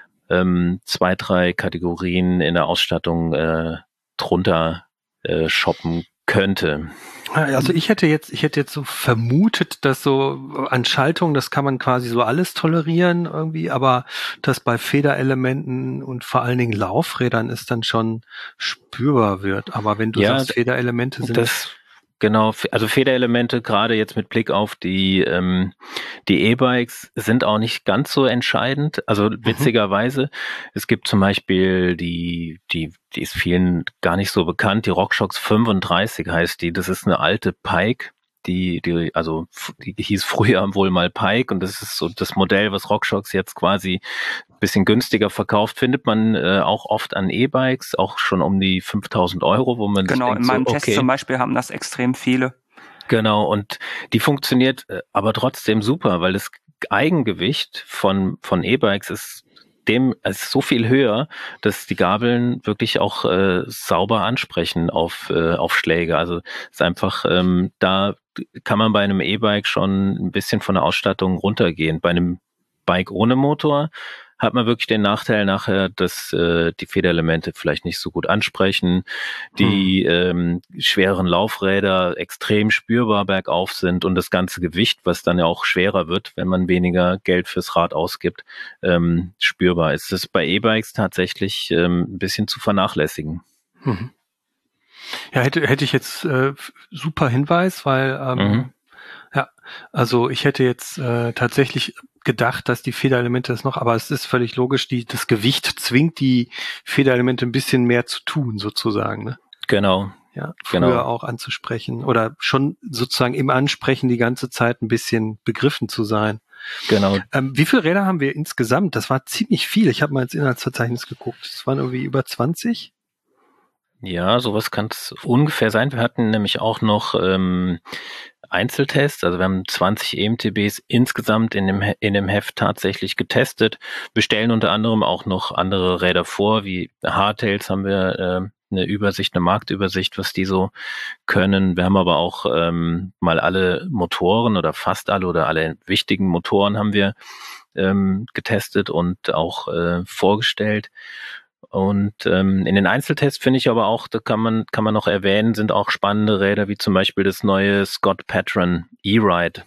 Speaker 3: ähm, zwei, drei Kategorien in der Ausstattung äh, drunter äh, shoppen könnte.
Speaker 2: Also ich hätte jetzt, ich hätte jetzt so vermutet, dass so an Schaltung, das kann man quasi so alles tolerieren irgendwie, aber dass bei Federelementen und vor allen Dingen Laufrädern es dann schon spürbar wird. Aber wenn du
Speaker 3: Ja,
Speaker 2: sagst, Federelemente sind
Speaker 3: das genau, also Federelemente, gerade jetzt mit Blick auf die ähm, die E-Bikes, sind auch nicht ganz so entscheidend. Also witzigerweise, es gibt zum Beispiel die, die, die ist vielen gar nicht so bekannt, die RockShox fünfunddreißig heißt die. Das ist eine alte Pike, die, die, also die hieß früher wohl mal Pike und das ist so das Modell, was RockShox jetzt quasi ein bisschen günstiger verkauft, findet man äh, auch oft an E-Bikes, auch schon um die fünftausend Euro, wo man
Speaker 4: Genau,
Speaker 3: denkt,
Speaker 4: in meinem
Speaker 3: so,
Speaker 4: Test
Speaker 3: okay.
Speaker 4: zum Beispiel haben das extrem viele.
Speaker 3: Genau, und die funktioniert äh, aber trotzdem super, weil das Eigengewicht von von E-Bikes ist dem ist so viel höher, dass die Gabeln wirklich auch äh, sauber ansprechen auf äh, auf Schläge. Also ist einfach ähm, da kann man bei einem E-Bike schon ein bisschen von der Ausstattung runtergehen. Bei einem Bike ohne Motor hat man wirklich den Nachteil nachher, dass äh, die Federelemente vielleicht nicht so gut ansprechen, die ähm, schweren Laufräder extrem spürbar bergauf sind und das ganze Gewicht, was dann ja auch schwerer wird, wenn man weniger Geld fürs Rad ausgibt, ähm, spürbar ist. Das ist bei E-Bikes tatsächlich ähm, ein bisschen zu vernachlässigen.
Speaker 2: Mhm. Ja, hätte, hätte ich jetzt äh, super Hinweis, weil ähm,
Speaker 3: Mhm.
Speaker 2: ja, also ich hätte jetzt äh, tatsächlich gedacht, dass die Federelemente das noch, aber es ist völlig logisch, die das Gewicht zwingt die Federelemente ein bisschen mehr zu tun, sozusagen, ne?
Speaker 3: Genau.
Speaker 2: Ja, früher
Speaker 3: Genau.
Speaker 2: auch anzusprechen oder schon sozusagen im Ansprechen die ganze Zeit ein bisschen begriffen zu sein.
Speaker 3: Genau.
Speaker 2: Ähm, wie viele Räder haben wir insgesamt? Das war ziemlich viel. Ich habe mal ins Inhaltsverzeichnis geguckt. Es waren irgendwie über zwanzig.
Speaker 3: Ja, sowas kann es ungefähr sein. Wir hatten nämlich auch noch ähm, Einzeltests, also wir haben zwanzig E M T Bs insgesamt in dem, He- in dem Heft tatsächlich getestet. Wir stellen unter anderem auch noch andere Räder vor, wie Hardtails haben wir äh, eine Übersicht, eine Marktübersicht, was die so können. Wir haben aber auch ähm, mal alle Motoren oder fast alle oder alle wichtigen Motoren haben wir ähm, getestet und auch äh, vorgestellt. Und ähm, in den Einzeltests finde ich aber auch, da kann man kann man noch erwähnen, sind auch spannende Räder, wie zum Beispiel das neue Scott Patron E-Ride.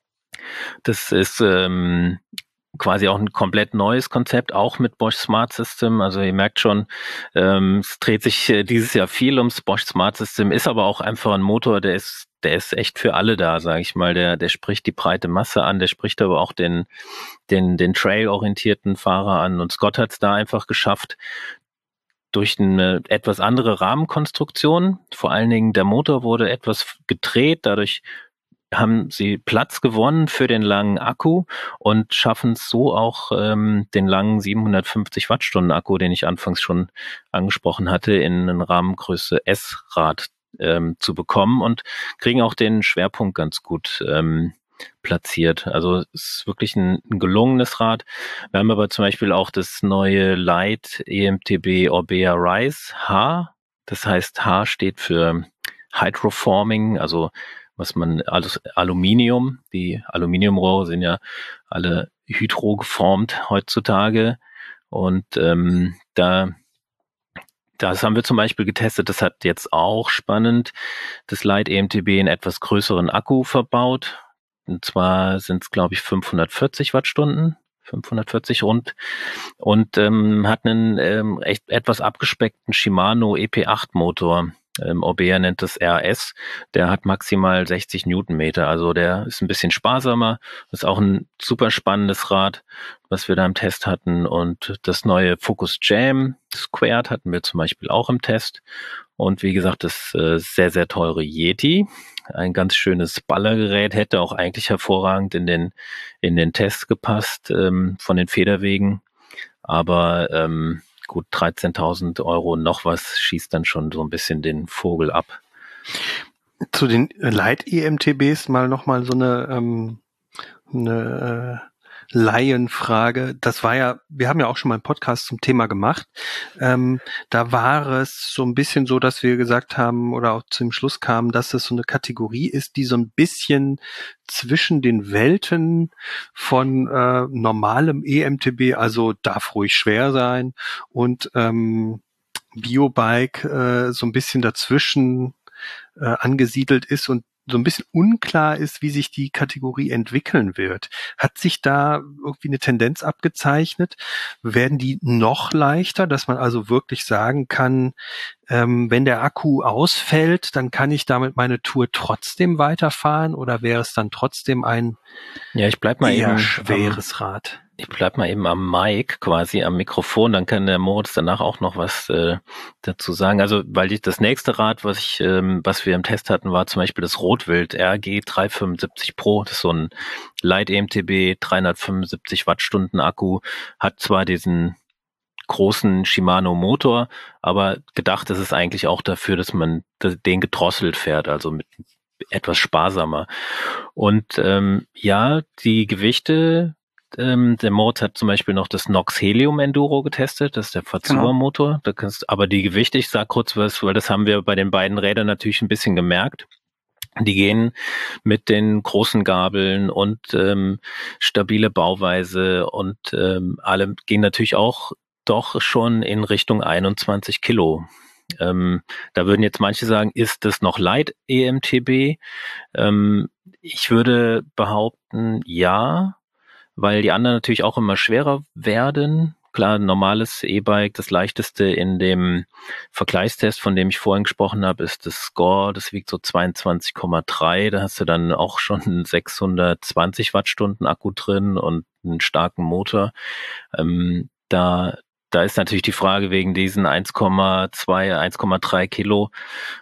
Speaker 3: Das ist ähm, quasi auch ein komplett neues Konzept, auch mit Bosch Smart System. Also ihr merkt schon, ähm, es dreht sich äh, dieses Jahr viel ums Bosch Smart System, ist aber auch einfach ein Motor, der ist der ist echt für alle da, sage ich mal. Der der spricht die breite Masse an, der spricht aber auch den den den trail-orientierten Fahrer an. Und Scott hat es da einfach geschafft, durch eine etwas andere Rahmenkonstruktion, vor allen Dingen der Motor wurde etwas gedreht, dadurch haben sie Platz gewonnen für den langen Akku und schaffen es so auch, ähm, den langen siebenhundertfünfzig Wattstunden Akku, den ich anfangs schon angesprochen hatte, in einen Rahmengröße S-Rad ähm, zu bekommen und kriegen auch den Schwerpunkt ganz gut ähm, platziert. Also es ist wirklich ein, ein gelungenes Rad. Wir haben aber zum Beispiel auch das neue Light E M T B Orbea Rise H. Das heißt, H steht für Hydroforming, also was man, alles Aluminium, die Aluminiumrohre sind ja alle hydro geformt heutzutage und ähm, da Das haben wir zum Beispiel getestet. Das hat jetzt auch spannend das Lite E M T B einen etwas größeren Akku verbaut. Und zwar sind es, glaube ich, fünfhundertvierzig Wattstunden, fünfhundertvierzig rund, und ähm, hat einen ähm, echt etwas abgespeckten Shimano E P acht Motor. Ähm, Orbea nennt das R S. Der hat maximal sechzig Newtonmeter. Also der ist ein bisschen sparsamer. Das ist auch ein super spannendes Rad, was wir da im Test hatten. Und das neue Focus Jam Squared hatten wir zum Beispiel auch im Test. Und wie gesagt, das äh, sehr, sehr teure Yeti. Ein ganz schönes Ballergerät, hätte auch eigentlich hervorragend in den, in den Test gepasst, ähm, von den Federwegen. Aber ähm, gut, dreizehntausend Euro noch was schießt dann schon so ein bisschen den Vogel ab.
Speaker 2: Zu den Lite E M T Bs mal nochmal so eine, ähm, eine äh, Laienfrage. Das war ja, wir haben ja auch schon mal einen Podcast zum Thema gemacht. Ähm, da war es so ein bisschen so, dass wir gesagt haben oder auch zum Schluss kamen, dass es so eine Kategorie ist, die so ein bisschen zwischen den Welten von äh, normalem E M T B, also darf ruhig schwer sein, und ähm, Biobike äh, so ein bisschen dazwischen äh, angesiedelt ist und so ein bisschen unklar ist, wie sich die Kategorie entwickeln wird. Hat sich da irgendwie eine Tendenz abgezeichnet? Werden die noch leichter, dass man also wirklich sagen kann, ähm, wenn der Akku ausfällt, dann kann ich damit meine Tour trotzdem weiterfahren, oder wäre es dann trotzdem ein
Speaker 3: ja, ich bleib mal
Speaker 2: eher
Speaker 3: eben
Speaker 2: schweres
Speaker 3: am,
Speaker 2: Rad?
Speaker 3: Ich bleib mal eben am Mic, quasi am Mikrofon, dann kann der Moritz danach auch noch was äh, dazu sagen. Also, weil ich, das nächste Rad, was ich, ähm, was wir im Test hatten, war zum Beispiel das Rotwild R G dreihundertfünfundsiebzig Pro. Das ist so ein Lite E M T B, dreihundertfünfundsiebzig Wattstunden Akku, hat zwar diesen großen Shimano Motor, aber gedacht ist es eigentlich auch dafür, dass man den gedrosselt fährt, also mit etwas sparsamer. Und ähm, ja, die Gewichte, ähm, der Moritz hat zum Beispiel noch das Nox Helium Enduro getestet, das ist der Fazua-Motor. Genau. Da kannst, aber die Gewichte, ich sag kurz was, weil das haben wir bei den beiden Rädern natürlich ein bisschen gemerkt. Die gehen mit den großen Gabeln und ähm, stabile Bauweise und ähm, alle gehen natürlich auch doch schon in Richtung einundzwanzig Kilo. Ähm, da würden jetzt manche sagen, ist das noch Lite E M T B? Ähm, ich würde behaupten, ja, weil die anderen natürlich auch immer schwerer werden. Klar, ein normales E-Bike, das leichteste in dem Vergleichstest, von dem ich vorhin gesprochen habe, ist das Score, das wiegt so zweiundzwanzig Komma drei. Da hast du dann auch schon sechshundertzwanzig Wattstunden Akku drin und einen starken Motor. Ähm, da Da ist natürlich die Frage wegen diesen eins Komma zwei, eins Komma drei Kilo,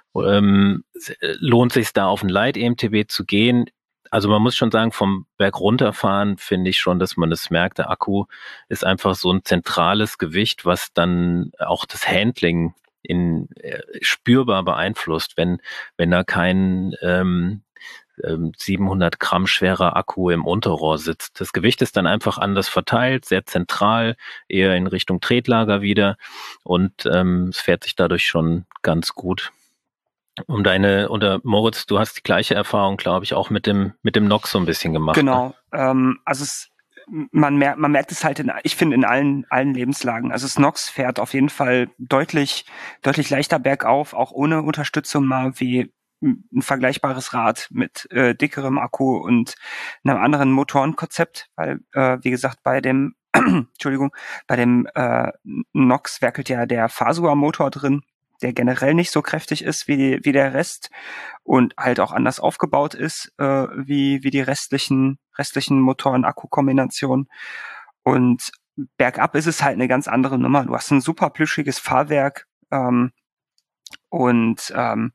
Speaker 3: ähm, lohnt sich da auf ein Lite E M T B zu gehen? Also man muss schon sagen, vom Berg runterfahren finde ich schon, dass man das merkt. Der Akku ist einfach so ein zentrales Gewicht, was dann auch das Handling in äh, spürbar beeinflusst, wenn wenn da kein ähm, siebenhundert Gramm schwerer Akku im Unterrohr sitzt. Das Gewicht ist dann einfach anders verteilt, sehr zentral, eher in Richtung Tretlager wieder, und ähm, es fährt sich dadurch schon ganz gut. Um deine, oder Moritz, du hast die gleiche Erfahrung, glaube ich, auch mit dem mit dem Nox so ein bisschen gemacht.
Speaker 4: Genau,
Speaker 3: ne?
Speaker 4: ähm, also es, man merkt, man merkt es halt in, ich finde, in allen allen Lebenslagen. Also das Nox fährt auf jeden Fall deutlich deutlich leichter bergauf, auch ohne Unterstützung mal wie ein vergleichbares Rad mit äh, dickerem Akku und einem anderen Motorenkonzept, weil äh, wie gesagt bei dem Entschuldigung bei dem äh, Nox werkelt ja der Fazua-Motor drin, der generell nicht so kräftig ist wie wie der Rest und halt auch anders aufgebaut ist äh, wie wie die restlichen restlichen Motoren-Akku-Kombinationen. Und bergab ist es halt eine ganz andere Nummer. Du hast ein super plüschiges Fahrwerk ähm, und ähm,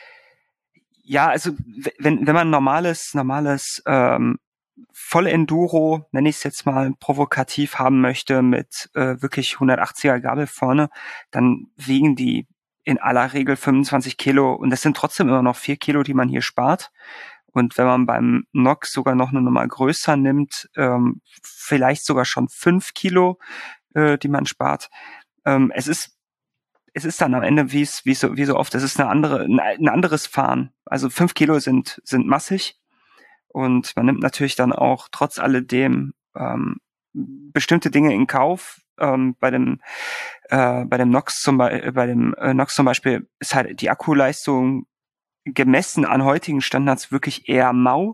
Speaker 4: ja, also wenn wenn man normales normales ähm, volle Enduro, nenne ich es jetzt mal provokativ, haben möchte mit äh, wirklich hundertachtziger Gabel vorne, dann wiegen die in aller Regel fünfundzwanzig Kilo und das sind trotzdem immer noch vier Kilo, die man hier spart. Und wenn man beim Nox sogar noch eine Nummer größer nimmt, ähm, vielleicht sogar schon fünf Kilo, äh, die man spart. Ähm, es ist es ist dann am Ende, wie es wie so wie so oft, es ist eine andere ein, ein anderes Fahren. Also fünf Kilo sind sind massig und man nimmt natürlich dann auch trotz alledem ähm, bestimmte Dinge in Kauf, Ähm, bei dem äh, bei dem Nox zum Beispiel, bei dem äh, Nox zum Beispiel ist halt die Akkuleistung gemessen an heutigen Standards wirklich eher mau.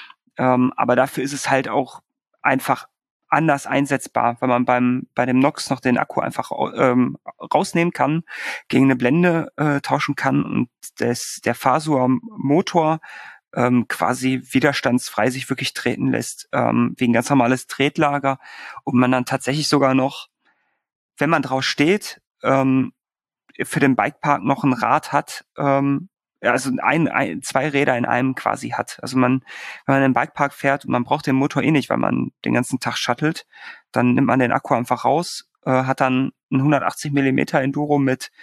Speaker 4: Ähm, aber dafür ist es halt auch einfach anders einsetzbar, weil man beim bei dem Nox noch den Akku einfach ähm, rausnehmen kann, gegen eine Blende äh, tauschen kann und des, der Fasur-Motor ähm, quasi widerstandsfrei sich wirklich treten lässt, ähm, wie ein ganz normales Tretlager und man dann tatsächlich sogar noch, wenn man drauf steht, ähm, für den Bikepark noch ein Rad hat, ähm, also ein, ein, zwei Räder in einem quasi hat. Also man, wenn man in den Bikepark fährt und man braucht den Motor eh nicht, weil man den ganzen Tag shuttelt, dann nimmt man den Akku einfach raus, äh, hat dann ein hundertachtzig Millimeter Enduro mit,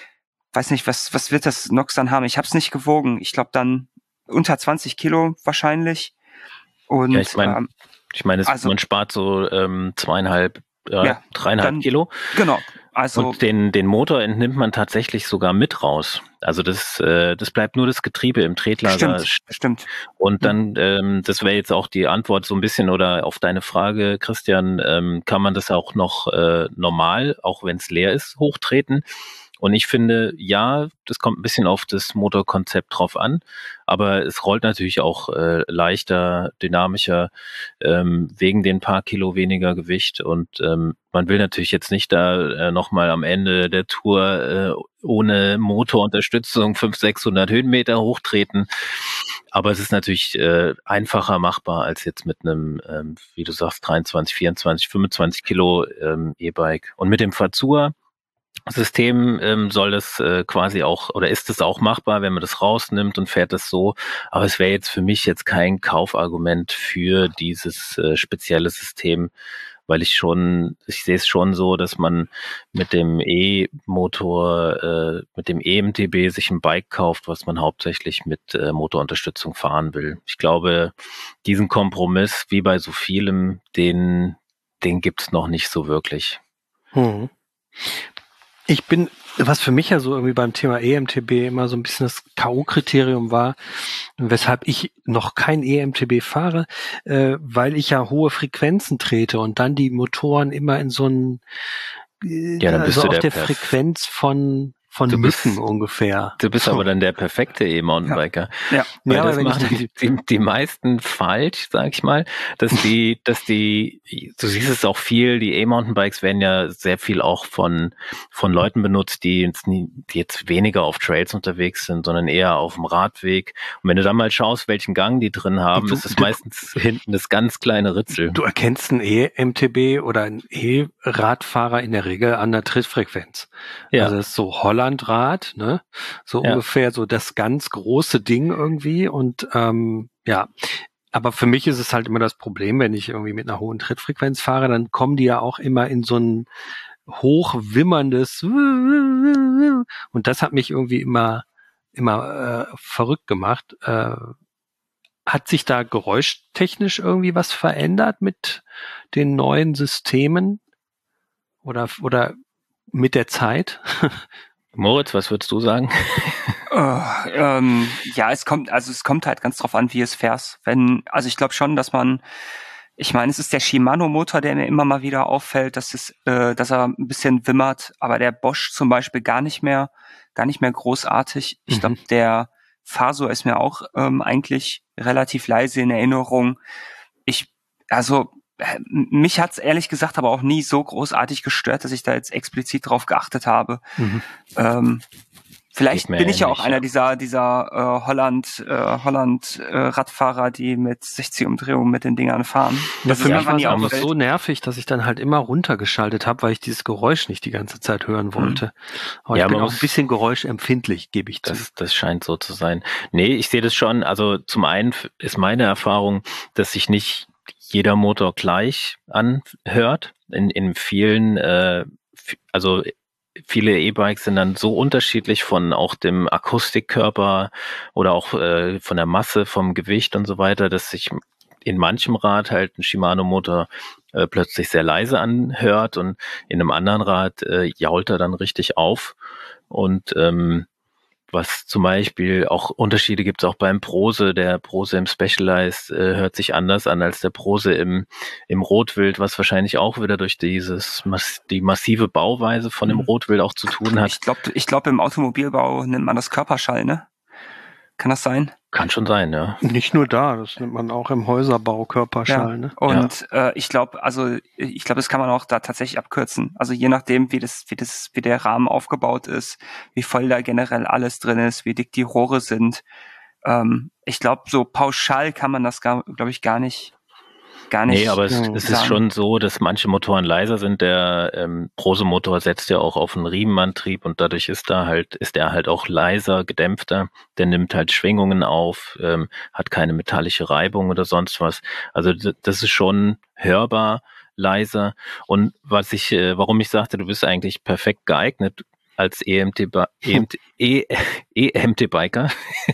Speaker 4: weiß nicht, was was wird das Nox dann haben? Ich habe es nicht gewogen. Ich glaube dann unter zwanzig Kilo wahrscheinlich. Und
Speaker 3: ja, ich meine,
Speaker 4: ähm,
Speaker 3: ich meine,
Speaker 4: also,
Speaker 3: man spart so ähm, zweieinhalb, äh,
Speaker 4: ja,
Speaker 3: dreieinhalb
Speaker 4: dann,
Speaker 3: Kilo.
Speaker 4: Genau. Also,
Speaker 3: und den, den Motor entnimmt man tatsächlich sogar mit raus. Also das, äh, das bleibt nur das Getriebe im Tretlager.
Speaker 4: Stimmt, stimmt.
Speaker 3: Und dann, ähm, das wäre jetzt auch die Antwort so ein bisschen oder auf deine Frage, Christian, ähm, kann man das auch noch äh, normal, auch wenn es leer ist, hochtreten? Und ich finde, ja, das kommt ein bisschen auf das Motorkonzept drauf an, aber es rollt natürlich auch äh, leichter, dynamischer, ähm, wegen den paar Kilo weniger Gewicht. Und ähm, man will natürlich jetzt nicht da äh, nochmal am Ende der Tour äh, ohne Motorunterstützung fünfhundert, sechshundert Höhenmeter hochtreten. Aber es ist natürlich äh, einfacher machbar als jetzt mit einem, ähm, wie du sagst, dreiundzwanzig, vierundzwanzig, fünfundzwanzig Kilo ähm, E-Bike. Und mit dem Fazua System ähm, soll das äh, quasi auch, oder ist es auch machbar, wenn man das rausnimmt und fährt das so. Aber es wäre jetzt für mich jetzt kein Kaufargument für dieses äh, spezielle System, weil ich schon, ich sehe es schon so, dass man mit dem E-Motor, äh, mit dem E M T B sich ein Bike kauft, was man hauptsächlich mit äh, Motorunterstützung fahren will. Ich glaube, diesen Kompromiss, wie bei so vielem, den, den gibt's noch nicht so wirklich.
Speaker 2: Hm. Ich bin, was für mich ja so irgendwie beim Thema E M T B immer so ein bisschen das K O-Kriterium war, weshalb ich noch kein E M T B fahre, äh, weil ich ja hohe Frequenzen trete und dann die Motoren immer in so ein, äh,
Speaker 3: ja, dann bist
Speaker 2: also
Speaker 3: du
Speaker 2: auf
Speaker 3: der
Speaker 2: der
Speaker 3: Perf-
Speaker 2: Frequenz von von
Speaker 3: Du
Speaker 2: Mücken
Speaker 3: bist-
Speaker 2: ungefähr.
Speaker 3: Du bist
Speaker 2: so.
Speaker 3: aber dann der perfekte E-Mountainbiker.
Speaker 4: ja.
Speaker 3: Weil
Speaker 2: Ja, aber
Speaker 3: das
Speaker 2: wenn ich
Speaker 3: machen
Speaker 2: dann-
Speaker 3: die, die, die meisten falsch, sag ich mal, dass die, dass die, du siehst es auch viel, die E-Mountainbikes werden ja sehr viel auch von, von Leuten benutzt, die jetzt, nie, die jetzt weniger auf Trails unterwegs sind, sondern eher auf dem Radweg. Und wenn du dann mal schaust, welchen Gang die drin haben,
Speaker 2: Du-
Speaker 3: ist es
Speaker 2: du-
Speaker 3: meistens hinten das ganz kleine Ritzel.
Speaker 2: Du erkennst einen E M T B oder einen E-Radfahrer in der Regel an der Trittfrequenz.
Speaker 3: Ja.
Speaker 2: Also das ist so Hollandrad, ne? So
Speaker 3: Ja.
Speaker 2: ungefähr so das ganz große Ding irgendwie. Und ähm, ja, aber für mich ist es halt immer das Problem, wenn ich irgendwie mit einer hohen Trittfrequenz fahre, dann kommen die ja auch immer in so ein hochwimmerndes und das hat mich irgendwie immer immer äh, verrückt gemacht. Äh, hat sich da geräuschtechnisch irgendwie was verändert mit den neuen Systemen oder oder mit der Zeit?
Speaker 3: Moritz, was würdest du sagen?
Speaker 4: Uh, ähm, ja, es kommt, also es kommt halt ganz drauf an, wie es fährst. Wenn, also ich glaube schon, dass man, ich meine, es ist der Shimano-Motor, der mir immer mal wieder auffällt, dass es, äh, dass er ein bisschen wimmert, aber der Bosch zum Beispiel gar nicht mehr, gar nicht mehr großartig. Ich
Speaker 2: Mhm.
Speaker 4: glaube, der Fasor ist mir auch ähm, eigentlich relativ leise in Erinnerung. Ich, also äh, mich hat's ehrlich gesagt aber auch nie so großartig gestört, dass ich da jetzt explizit drauf geachtet habe.
Speaker 2: Mhm.
Speaker 4: Ähm, Vielleicht
Speaker 3: Geht mir
Speaker 4: bin ich ja
Speaker 3: ähnlich,
Speaker 4: auch einer
Speaker 3: ja.
Speaker 4: dieser dieser äh, Holland äh, Holland äh, Radfahrer, die mit sechzig Umdrehungen mit den Dingern fahren.
Speaker 2: Ja,
Speaker 4: Das
Speaker 2: für
Speaker 4: ist
Speaker 2: mich
Speaker 4: einfach
Speaker 2: war
Speaker 4: nie
Speaker 2: es einfach
Speaker 4: auffällt.
Speaker 2: so nervig, dass ich dann halt immer runtergeschaltet habe, weil ich dieses Geräusch nicht die ganze Zeit hören wollte. Aber
Speaker 3: Ja,
Speaker 2: ich bin
Speaker 3: man
Speaker 2: auch
Speaker 3: muss-
Speaker 2: ein bisschen geräuschempfindlich, gebe ich zu.
Speaker 3: Das, das scheint so zu sein. Nee, ich sehe das schon. Also zum einen f- ist meine Erfahrung, dass sich nicht jeder Motor gleich anhört. In, in vielen, äh, f- also viele E-Bikes sind dann so unterschiedlich von auch dem Akustikkörper oder auch äh, von der Masse, vom Gewicht und so weiter, dass sich in manchem Rad halt ein Shimano-Motor äh, plötzlich sehr leise anhört und in einem anderen Rad äh, jault er dann richtig auf. Und ähm, was zum Beispiel auch Unterschiede gibt es auch beim Prose. Der Prose im Specialized äh, hört sich anders an als der Prose im, im Rotwild, was wahrscheinlich auch wieder durch dieses die massive Bauweise von dem Rotwild auch zu tun hat.
Speaker 4: Ich glaube, ich glaub, im Automobilbau nennt man das Körperschall, ne? Kann das sein?
Speaker 3: Kann schon sein, ja.
Speaker 2: Nicht nur da, das nennt man auch im Häuserbau Körperschall,
Speaker 4: ja.
Speaker 2: ne?
Speaker 4: Und ja. äh, ich glaube, also ich glaube, das kann man auch da tatsächlich abkürzen. Also je nachdem, wie das, wie das, wie der Rahmen aufgebaut ist, wie voll da generell alles drin ist, wie dick die Rohre sind. Ähm, ich glaube, so pauschal kann man das, glaube ich, gar nicht. Gar nicht
Speaker 3: nee, aber es, es ist schon so, dass manche Motoren leiser sind. Der ähm, Prose-Motor setzt ja auch auf einen Riemenantrieb und dadurch ist da halt, ist der halt auch leiser, gedämpfter. Der nimmt halt Schwingungen auf, ähm, hat keine metallische Reibung oder sonst was. Also d- das ist schon hörbar leiser. Und was ich, äh, warum ich sagte, du bist eigentlich perfekt geeignet als E M T-Biker, E M T-Biker,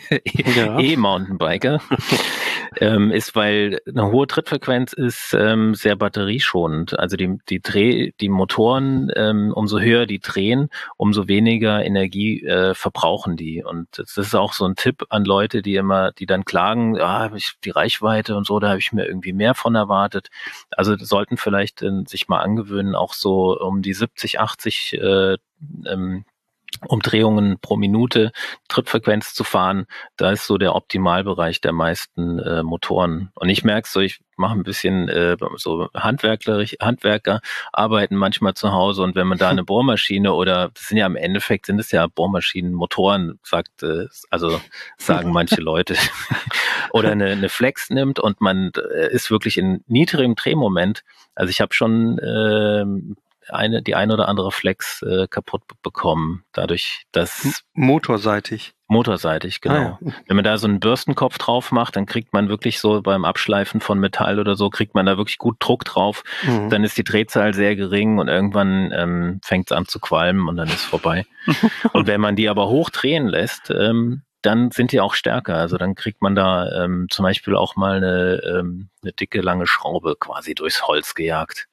Speaker 2: ja.
Speaker 3: E-Mountainbiker, ähm, ist, weil eine hohe Trittfrequenz ist ähm, sehr batterieschonend. Also die die Dreh, die Motoren, ähm, umso höher die drehen, umso weniger Energie äh, verbrauchen die. Und das ist auch so ein Tipp an Leute, die immer, die dann klagen, ah, ich, die Reichweite und so, da habe ich mir irgendwie mehr von erwartet. Also sollten vielleicht äh, sich mal angewöhnen, auch so um die siebzig, achtzig äh, ähm, Umdrehungen pro Minute Trittfrequenz zu fahren, da ist so der Optimalbereich der meisten äh, Motoren. Und ich merke so, ich mache ein bisschen äh, so handwerklich, Handwerker arbeiten manchmal zu Hause und wenn man da eine Bohrmaschine oder, das sind ja im Endeffekt, sind es ja Bohrmaschinen, Motoren, sagt, äh, also sagen manche Leute, oder eine, eine Flex nimmt und man äh, ist wirklich in niedrigem Drehmoment. Also ich habe schon äh, eine, die ein oder andere Flex äh, kaputt bekommen, dadurch, dass
Speaker 2: motorseitig.
Speaker 3: Motorseitig, genau. Ah, ja. Wenn man da so einen Bürstenkopf drauf macht, dann kriegt man wirklich so beim Abschleifen von Metall oder so, kriegt man da wirklich gut Druck drauf. Mhm. Dann ist die Drehzahl sehr gering und irgendwann ähm, fängt es an zu qualmen und dann ist vorbei. Und wenn man die aber hochdrehen lässt, ähm, dann sind die auch stärker. Also dann kriegt man da ähm, zum Beispiel auch mal eine, ähm, eine dicke, lange Schraube quasi durchs Holz gejagt.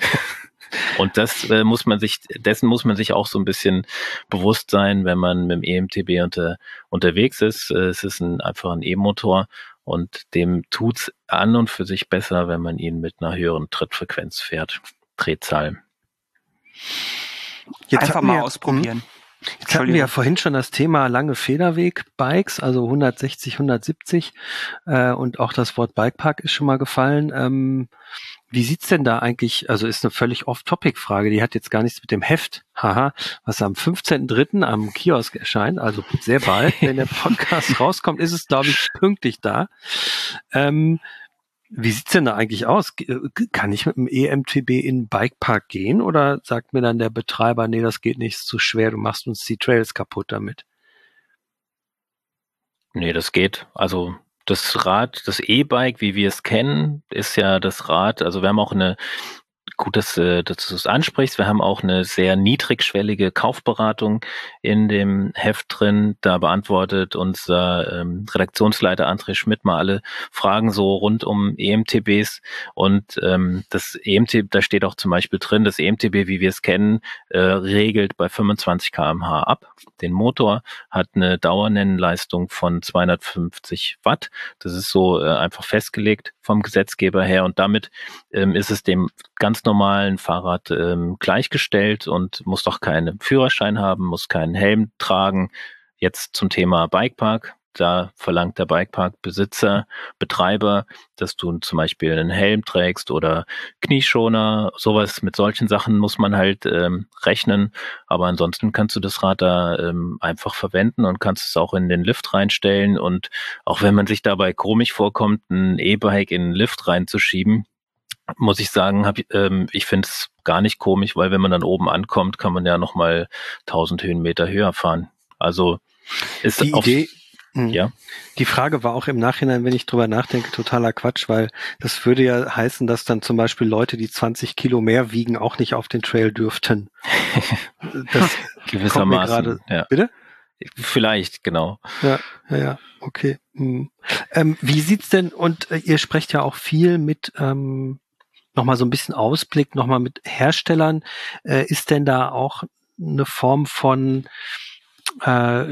Speaker 3: Und das äh, muss man sich, dessen muss man sich auch so ein bisschen bewusst sein, wenn man mit dem E M T B unter, unterwegs ist. Äh, es ist ein, einfach ein E-Motor und dem tut's an und für sich besser, wenn man ihn mit einer höheren Trittfrequenz fährt. Drehzahl.
Speaker 4: Jetzt einfach mal wir, ausprobieren.
Speaker 2: Jetzt hatten wir ja vorhin schon das Thema lange Federweg-Bikes, also hundertsechzig, hundertsiebzig äh, und auch das Wort Bikepark ist schon mal gefallen. Ähm, Wie sieht's denn da eigentlich, also ist eine völlig Off-Topic-Frage, die hat jetzt gar nichts mit dem Heft, haha, was am fünfzehnten dritten am Kiosk erscheint, also sehr bald, wenn der Podcast rauskommt, ist es, glaube ich, pünktlich da. Ähm, wie sieht's denn da eigentlich aus? Kann ich mit dem E M T B in den Bikepark gehen oder sagt mir dann der Betreiber, nee, das geht nicht, ist zu schwer, du machst uns die Trails kaputt damit?
Speaker 3: Nee, das geht, also das Rad, das E-Bike, wie wir es kennen, ist ja das Rad, also wir haben auch eine, gut, dass, dass du es ansprichst, wir haben auch eine sehr niedrigschwellige Kaufberatung in dem Heft drin, da beantwortet unser ähm, Redaktionsleiter André Schmidt mal alle Fragen so rund um E M T Bs und ähm, das E M T B, da steht auch zum Beispiel drin, das E M T B, wie wir es kennen, äh, regelt bei fünfundzwanzig Kilometer pro Stunde ab. Den Motor hat eine Dauernennleistung von zweihundertfünfzig Watt. Das ist so äh, einfach festgelegt vom Gesetzgeber her und damit ähm, ist es dem ganz normalen Fahrrad ähm, gleichgestellt und muss doch keinen Führerschein haben, muss keinen Helm tragen. Jetzt zum Thema Bikepark. Da verlangt der Bikepark-Besitzer, Betreiber, dass du zum Beispiel einen Helm trägst oder Knieschoner, sowas. Mit solchen Sachen muss man halt ähm, rechnen. Aber ansonsten kannst du das Rad da ähm, einfach verwenden und kannst es auch in den Lift reinstellen. Und auch wenn man sich dabei komisch vorkommt, ein E-Bike in den Lift reinzuschieben, muss ich sagen, hab, ähm, ich finde es gar nicht komisch, weil wenn man dann oben ankommt, kann man ja nochmal tausend Höhenmeter höher fahren. Also ist
Speaker 2: die
Speaker 3: auf,
Speaker 2: Idee...
Speaker 3: Ja.
Speaker 2: Die Frage war auch im Nachhinein, wenn ich drüber nachdenke, totaler Quatsch, weil das würde ja heißen, dass dann zum Beispiel Leute, die zwanzig Kilo mehr wiegen, auch nicht auf den Trail dürften. Das
Speaker 3: gewissermaßen,
Speaker 2: grade,
Speaker 3: ja.
Speaker 2: Bitte?
Speaker 3: Vielleicht, genau.
Speaker 2: Ja, ja, ja, okay. Hm. Ähm, wie sieht's denn, und äh, ihr sprecht ja auch viel mit, ähm, nochmal so ein bisschen Ausblick, nochmal mit Herstellern, äh, ist denn da auch eine Form von äh,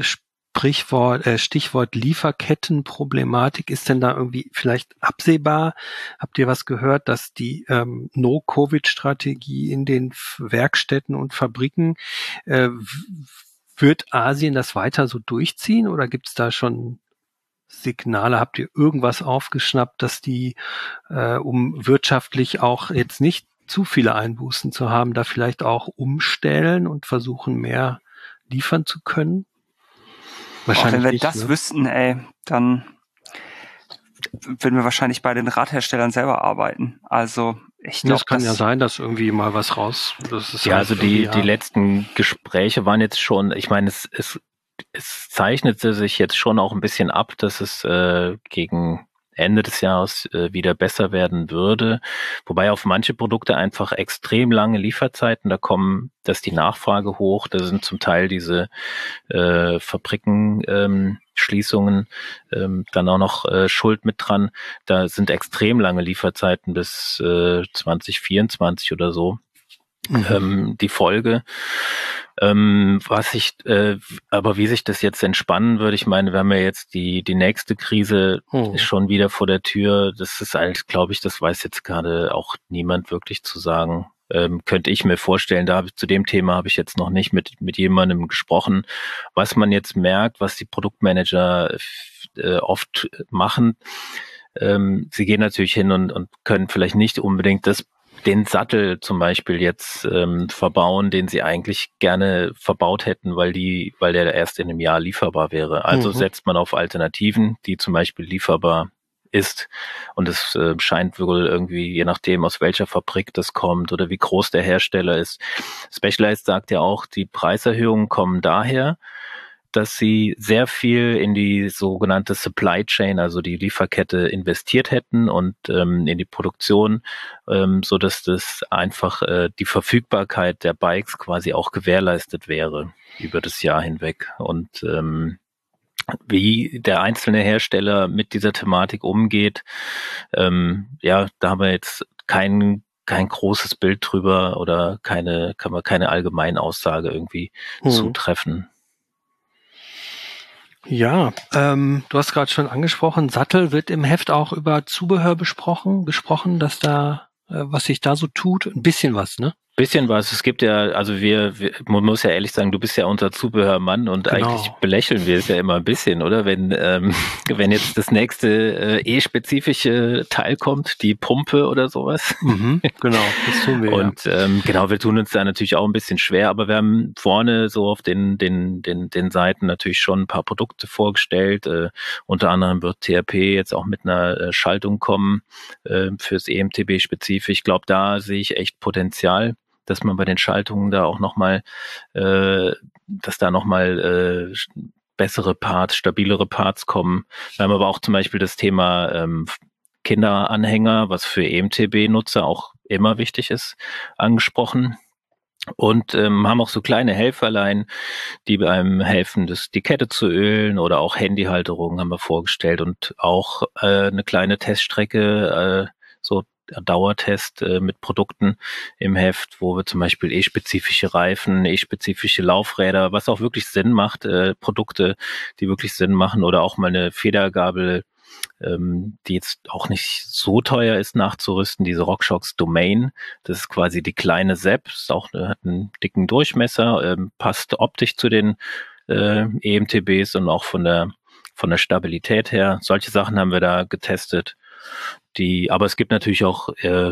Speaker 2: Sprichwort, äh, Stichwort Lieferkettenproblematik, ist denn da irgendwie vielleicht absehbar? Habt ihr was gehört, dass die ähm, No-Covid-Strategie in den F- Werkstätten und Fabriken, äh, w- wird Asien das weiter so durchziehen oder gibt es da schon Signale? Habt ihr irgendwas aufgeschnappt, dass die, äh, um wirtschaftlich auch jetzt nicht zu viele Einbußen zu haben, da vielleicht auch umstellen und versuchen, mehr liefern zu können?
Speaker 4: Auch wenn wir
Speaker 2: nicht,
Speaker 4: das
Speaker 2: ne?
Speaker 4: wüssten, ey, dann würden wir wahrscheinlich bei den Radherstellern selber arbeiten. Also ich
Speaker 2: Ja,
Speaker 4: glaube,
Speaker 2: es kann ja
Speaker 4: das
Speaker 2: sein, dass irgendwie mal was raus, das ist
Speaker 3: Ja,
Speaker 2: halt
Speaker 3: also
Speaker 2: irgendwie,
Speaker 3: die, die
Speaker 2: ja.
Speaker 3: letzten Gespräche waren jetzt schon, ich meine, es, es, es zeichnete sich jetzt schon auch ein bisschen ab, dass es äh, gegen Ende des Jahres äh, wieder besser werden würde. Wobei auf manche Produkte einfach extrem lange Lieferzeiten, da kommen, dass die Nachfrage hoch, da sind zum Teil diese äh, Fabriken, ähm, Schließungen, ähm, dann auch noch äh, Schuld mit dran. Da sind extrem lange Lieferzeiten bis äh, zwanzig vierundzwanzig oder so.
Speaker 2: Mhm.
Speaker 3: Ähm, die Folge. Ähm, was ich, äh, aber wie sich das jetzt entspannen würde, ich meine, wir haben ja jetzt die die nächste Krise
Speaker 2: Mhm.
Speaker 3: ist schon wieder vor der Tür. Das ist halt, glaube ich, das weiß jetzt gerade auch niemand wirklich zu sagen. Ähm, könnte ich mir vorstellen, da habe ich, zu dem Thema habe ich jetzt noch nicht mit mit jemandem gesprochen. Was man jetzt merkt, was die Produktmanager äh, oft machen, ähm, sie gehen natürlich hin und, und können vielleicht nicht unbedingt das den Sattel zum Beispiel jetzt ähm, verbauen, den sie eigentlich gerne verbaut hätten, weil die, weil der erst in einem Jahr lieferbar wäre. Also
Speaker 2: Mhm.
Speaker 3: setzt man auf Alternativen, die zum Beispiel lieferbar ist. Und es äh, scheint wohl irgendwie, je nachdem, aus welcher Fabrik das kommt oder wie groß der Hersteller ist. Specialized sagt ja auch, die Preiserhöhungen kommen daher, dass sie sehr viel in die sogenannte Supply Chain, also die Lieferkette, investiert hätten und ähm, in die Produktion, ähm, so dass das einfach äh, die Verfügbarkeit der Bikes quasi auch gewährleistet wäre über das Jahr hinweg. Und ähm, wie der einzelne Hersteller mit dieser Thematik umgeht, ähm, ja, da haben wir jetzt kein kein großes Bild drüber oder keine, kann man keine allgemeine Aussage irgendwie
Speaker 2: Mhm.
Speaker 3: zutreffen.
Speaker 2: Ja, ähm, du hast gerade schon angesprochen, Sattel wird im Heft auch über Zubehör besprochen, gesprochen, dass da, äh, was sich da so tut, ein bisschen was, ne?
Speaker 3: Bisschen was. Es gibt ja, also wir, wir, man muss ja ehrlich sagen, du bist ja unser Zubehörmann und
Speaker 2: Genau.
Speaker 3: eigentlich belächeln wir es ja immer ein bisschen, oder? Wenn, ähm, wenn jetzt das nächste äh, E-spezifische Teil kommt, die Pumpe oder sowas.
Speaker 2: Mhm, genau, das tun wir.
Speaker 3: Und
Speaker 2: ja.
Speaker 3: ähm, genau, wir tun uns da natürlich auch ein bisschen schwer, aber wir haben vorne so auf den den den den Seiten natürlich schon ein paar Produkte vorgestellt. Äh, unter anderem wird T R P jetzt auch mit einer äh, Schaltung kommen äh, fürs E M T B spezifisch. Ich glaube, da sehe ich echt Potenzial, dass man bei den Schaltungen da auch nochmal, äh, dass da nochmal äh, bessere Parts, stabilere Parts kommen. Wir haben aber auch zum Beispiel das Thema ähm, Kinderanhänger, was für E M T B-Nutzer auch immer wichtig ist, angesprochen. Und ähm, haben auch so kleine Helferlein, die beim helfen, das, die Kette zu ölen oder auch Handyhalterungen haben wir vorgestellt und auch äh, eine kleine Teststrecke, äh, so Dauertest äh, mit Produkten im Heft, wo wir zum Beispiel E-spezifische Reifen, E-spezifische Laufräder, was auch wirklich Sinn macht, äh, Produkte, die wirklich Sinn machen oder auch mal eine Federgabel, ähm, die jetzt auch nicht so teuer ist nachzurüsten, diese RockShox Domain. Das ist quasi die kleine Sepp, ist auch, hat einen dicken Durchmesser, ähm, passt optisch zu den äh, E M T Bs und auch von der von der Stabilität her. Solche Sachen haben wir da getestet. Die, aber es gibt natürlich auch äh,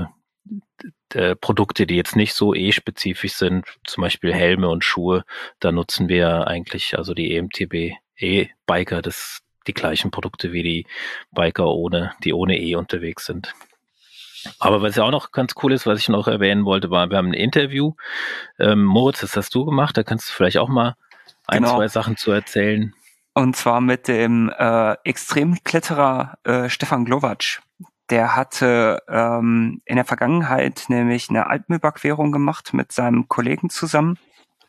Speaker 3: äh, Produkte, die jetzt nicht so E-spezifisch sind, zum Beispiel Helme und Schuhe. Da nutzen wir eigentlich, also die E M T B E-Biker, das die gleichen Produkte wie die Biker ohne, die ohne E unterwegs sind. Aber was ja auch noch ganz cool ist, was ich noch erwähnen wollte, war, wir haben ein Interview. Ähm, Moritz, das hast du gemacht, da kannst du vielleicht auch mal ein,
Speaker 4: Genau.
Speaker 3: zwei Sachen zu erzählen.
Speaker 4: Und zwar mit dem äh, Extremkletterer äh, Stefan Glowacz. Der hatte ähm, in der Vergangenheit nämlich eine Alpenüberquerung gemacht mit seinem Kollegen zusammen.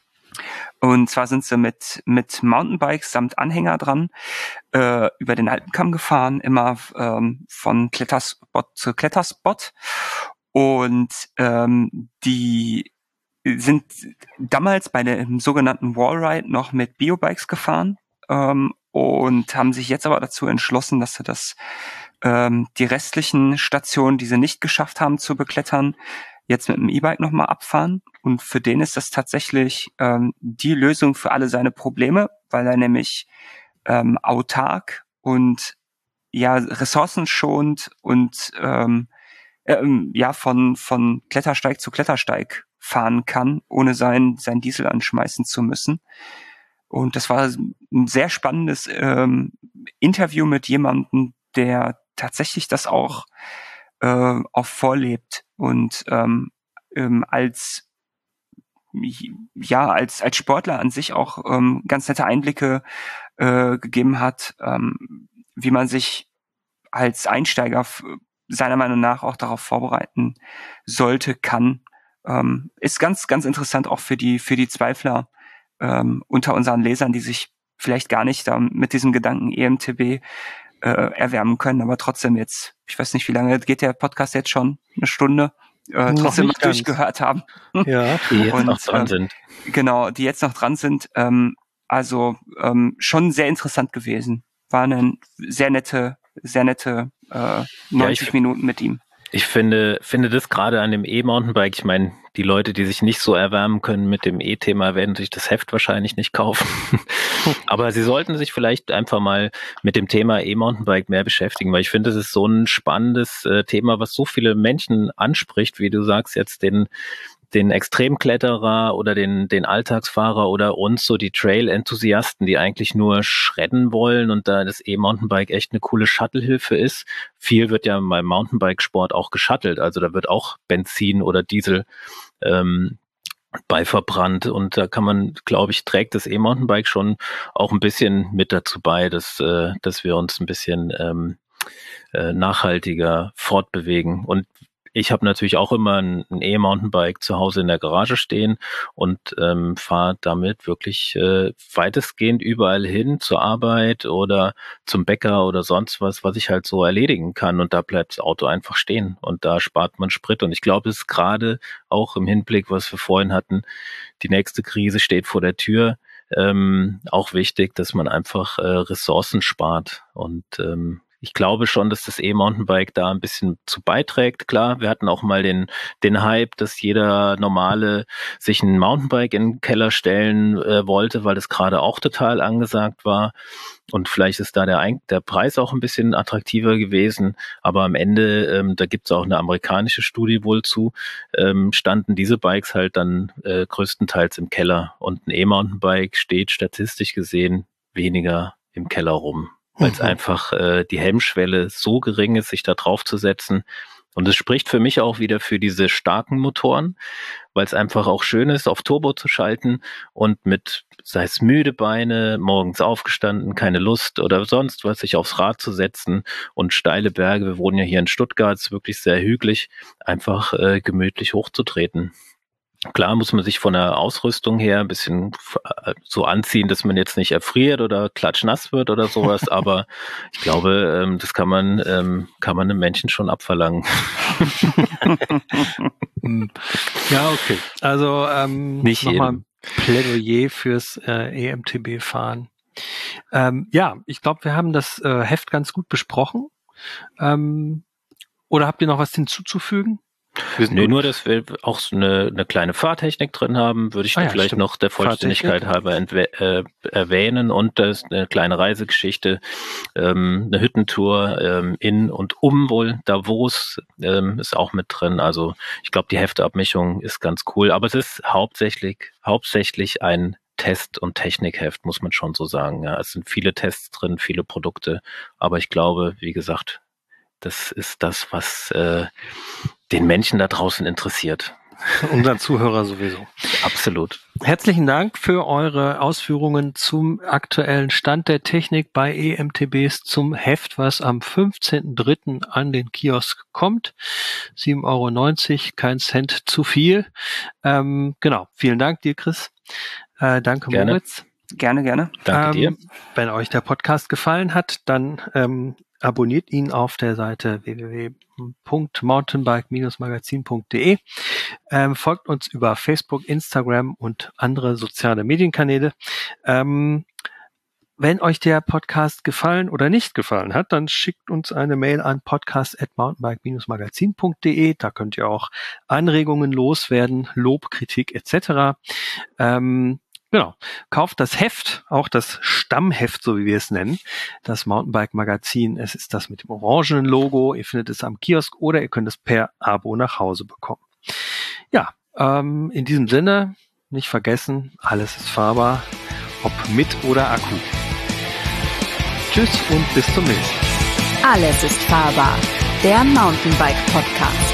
Speaker 4: Und zwar sind sie mit mit Mountainbikes samt Anhänger dran äh, über den Alpenkamm gefahren, immer ähm, von Kletterspot zu Kletterspot. Und ähm, die sind damals bei dem sogenannten Wallride noch mit Biobikes gefahren. ähm, und haben sich jetzt aber dazu entschlossen, dass sie das ähm, die restlichen Stationen, die sie nicht geschafft haben zu beklettern, jetzt mit dem E-Bike nochmal abfahren. Und für den ist das tatsächlich ähm, die Lösung für alle seine Probleme, weil er nämlich ähm, autark und ja ressourcenschonend und ähm, ähm, ja von von Klettersteig zu Klettersteig fahren kann, ohne sein sein Diesel anschmeißen zu müssen. Und das war ein sehr spannendes ähm, Interview mit jemandem, der tatsächlich das auch äh, auch vorlebt und ähm, ähm, als ja als als Sportler an sich auch ähm, ganz nette Einblicke äh, gegeben hat, ähm, wie man sich als Einsteiger f- seiner Meinung nach auch darauf vorbereiten sollte, kann. Ähm, ist ganz ganz interessant auch für die für die Zweifler ähm, unter unseren Lesern, die sich vielleicht gar nicht da mit diesem Gedanken E M T B äh, erwärmen können, aber trotzdem jetzt, ich weiß nicht, wie lange geht der Podcast jetzt schon, eine Stunde, äh,
Speaker 2: Noch
Speaker 4: trotzdem mal
Speaker 2: nicht ganz.
Speaker 4: durchgehört haben.
Speaker 2: Ja.
Speaker 3: Die jetzt
Speaker 4: Und,
Speaker 3: noch dran
Speaker 4: ähm,
Speaker 3: sind.
Speaker 4: Genau, die jetzt noch dran sind. Ähm, also ähm, schon sehr interessant gewesen. War eine sehr nette, sehr nette äh, neunzig
Speaker 3: ich-
Speaker 4: Minuten mit ihm.
Speaker 3: Ich finde, finde das gerade an dem E-Mountainbike, ich meine, die Leute, die sich nicht so erwärmen können mit dem E-Thema, werden sich das Heft wahrscheinlich nicht kaufen. Aber sie sollten sich vielleicht einfach mal mit dem Thema E-Mountainbike mehr beschäftigen, weil ich finde, das ist so ein spannendes äh, Thema, was so viele Menschen anspricht, wie du sagst, jetzt den den Extremkletterer oder den, den Alltagsfahrer oder uns, so die Trail-Enthusiasten, die eigentlich nur schredden wollen und da das E-Mountainbike echt eine coole Shuttle-Hilfe ist. Viel wird ja beim Mountainbikesport auch geshuttelt, also da wird auch Benzin oder Diesel ähm, bei verbrannt und da kann man, glaube ich, trägt das E-Mountainbike schon auch ein bisschen mit dazu bei, dass, äh, dass wir uns ein bisschen ähm, äh, nachhaltiger fortbewegen. Und ich habe natürlich auch immer ein, ein E-Mountainbike zu Hause in der Garage stehen und ähm, fahre damit wirklich äh, weitestgehend überall hin zur Arbeit oder zum Bäcker oder sonst was, was ich halt so erledigen kann. Und da bleibt das Auto einfach stehen und da spart man Sprit. Und ich glaube, es ist gerade auch im Hinblick, was wir vorhin hatten, die nächste Krise steht vor der Tür, ähm, auch wichtig, dass man einfach äh, Ressourcen spart. Und ähm, ich glaube schon, dass das E-Mountainbike da ein bisschen zu beiträgt. Klar, wir hatten auch mal den den Hype, dass jeder Normale sich ein Mountainbike in den Keller stellen äh, wollte, weil das gerade auch total angesagt war. Und vielleicht ist da der, Ein- der Preis auch ein bisschen attraktiver gewesen. Aber am Ende, ähm, da gibt es auch eine amerikanische Studie wohl zu, ähm, standen diese Bikes halt dann äh, größtenteils im Keller. Und ein E-Mountainbike steht statistisch gesehen weniger im Keller rum, weil es
Speaker 2: Mhm.
Speaker 3: einfach äh, die Hemmschwelle so gering ist, sich da drauf zu setzen. Und es spricht für mich auch wieder für diese starken Motoren, weil es einfach auch schön ist, auf Turbo zu schalten und mit, sei es müde Beine, morgens aufgestanden, keine Lust oder sonst was, sich aufs Rad zu setzen und steile Berge, wir wohnen ja hier in Stuttgart, es ist wirklich sehr hügelig, einfach äh, gemütlich hochzutreten. Klar muss man sich von der Ausrüstung her ein bisschen äh, so anziehen, dass man jetzt nicht erfriert oder klatschnass wird oder sowas, aber ich glaube, ähm, das kann man, ähm, kann man einem Menschen schon abverlangen.
Speaker 2: Hm. Ja, okay. Also ähm,
Speaker 3: Nicht
Speaker 2: nochmal
Speaker 3: jedem.
Speaker 2: Plädoyer fürs äh, E M T B-Fahren. Ähm, ja, ich glaube, wir haben das äh, Heft ganz gut besprochen. Ähm, oder habt ihr noch was hinzuzufügen?
Speaker 3: Nee, nur, dass wir auch so eine, eine kleine Fahrtechnik drin haben, würde ich
Speaker 2: Ah ja,
Speaker 3: vielleicht
Speaker 2: stimmt.
Speaker 3: noch der Vollständigkeit halber entwe- äh, erwähnen und das ist eine kleine Reisegeschichte, ähm, eine Hüttentour ähm, in und um wohl Davos ähm, ist auch mit drin. Also ich glaube, die Hefteabmischung ist ganz cool, aber es ist hauptsächlich hauptsächlich ein Test- und Technikheft, muss man schon so sagen. Ja, es sind viele Tests drin, viele Produkte, aber ich glaube, wie gesagt, das ist das, was äh, den Menschen da draußen interessiert.
Speaker 2: Unseren Zuhörer sowieso.
Speaker 3: Absolut.
Speaker 2: Herzlichen Dank für eure Ausführungen zum aktuellen Stand der Technik bei E M T Bs zum Heft, was am fünfzehnten dritten an den Kiosk kommt. sieben Euro neunzig, kein Cent zu viel. Ähm, genau, vielen Dank dir, Chris. Äh, danke,
Speaker 3: Gerne.
Speaker 2: Moritz.
Speaker 4: Gerne, gerne.
Speaker 3: Danke
Speaker 2: ähm,
Speaker 3: dir.
Speaker 2: Wenn euch der Podcast gefallen hat, dann ähm, abonniert ihn auf der Seite w w w punkt mountainbike dash magazin punkt d e. Ähm, folgt uns über Facebook, Instagram und andere soziale Medienkanäle. Ähm, wenn euch der Podcast gefallen oder nicht gefallen hat, dann schickt uns eine Mail an podcast at mountainbike dash magazin punkt de. Da könnt ihr auch Anregungen loswerden, Lob, Kritik et cetera. Ähm, genau. Kauft das Heft, auch das Stammheft, so wie wir es nennen, das Mountainbike-Magazin. Es ist das mit dem orangenen Logo. Ihr findet es am Kiosk oder ihr könnt es per Abo nach Hause bekommen. Ja, ähm, in diesem Sinne, nicht vergessen, alles ist fahrbar, ob mit oder Akku. Tschüss und bis zum nächsten Mal.
Speaker 1: Alles ist fahrbar. Der Mountainbike Podcast.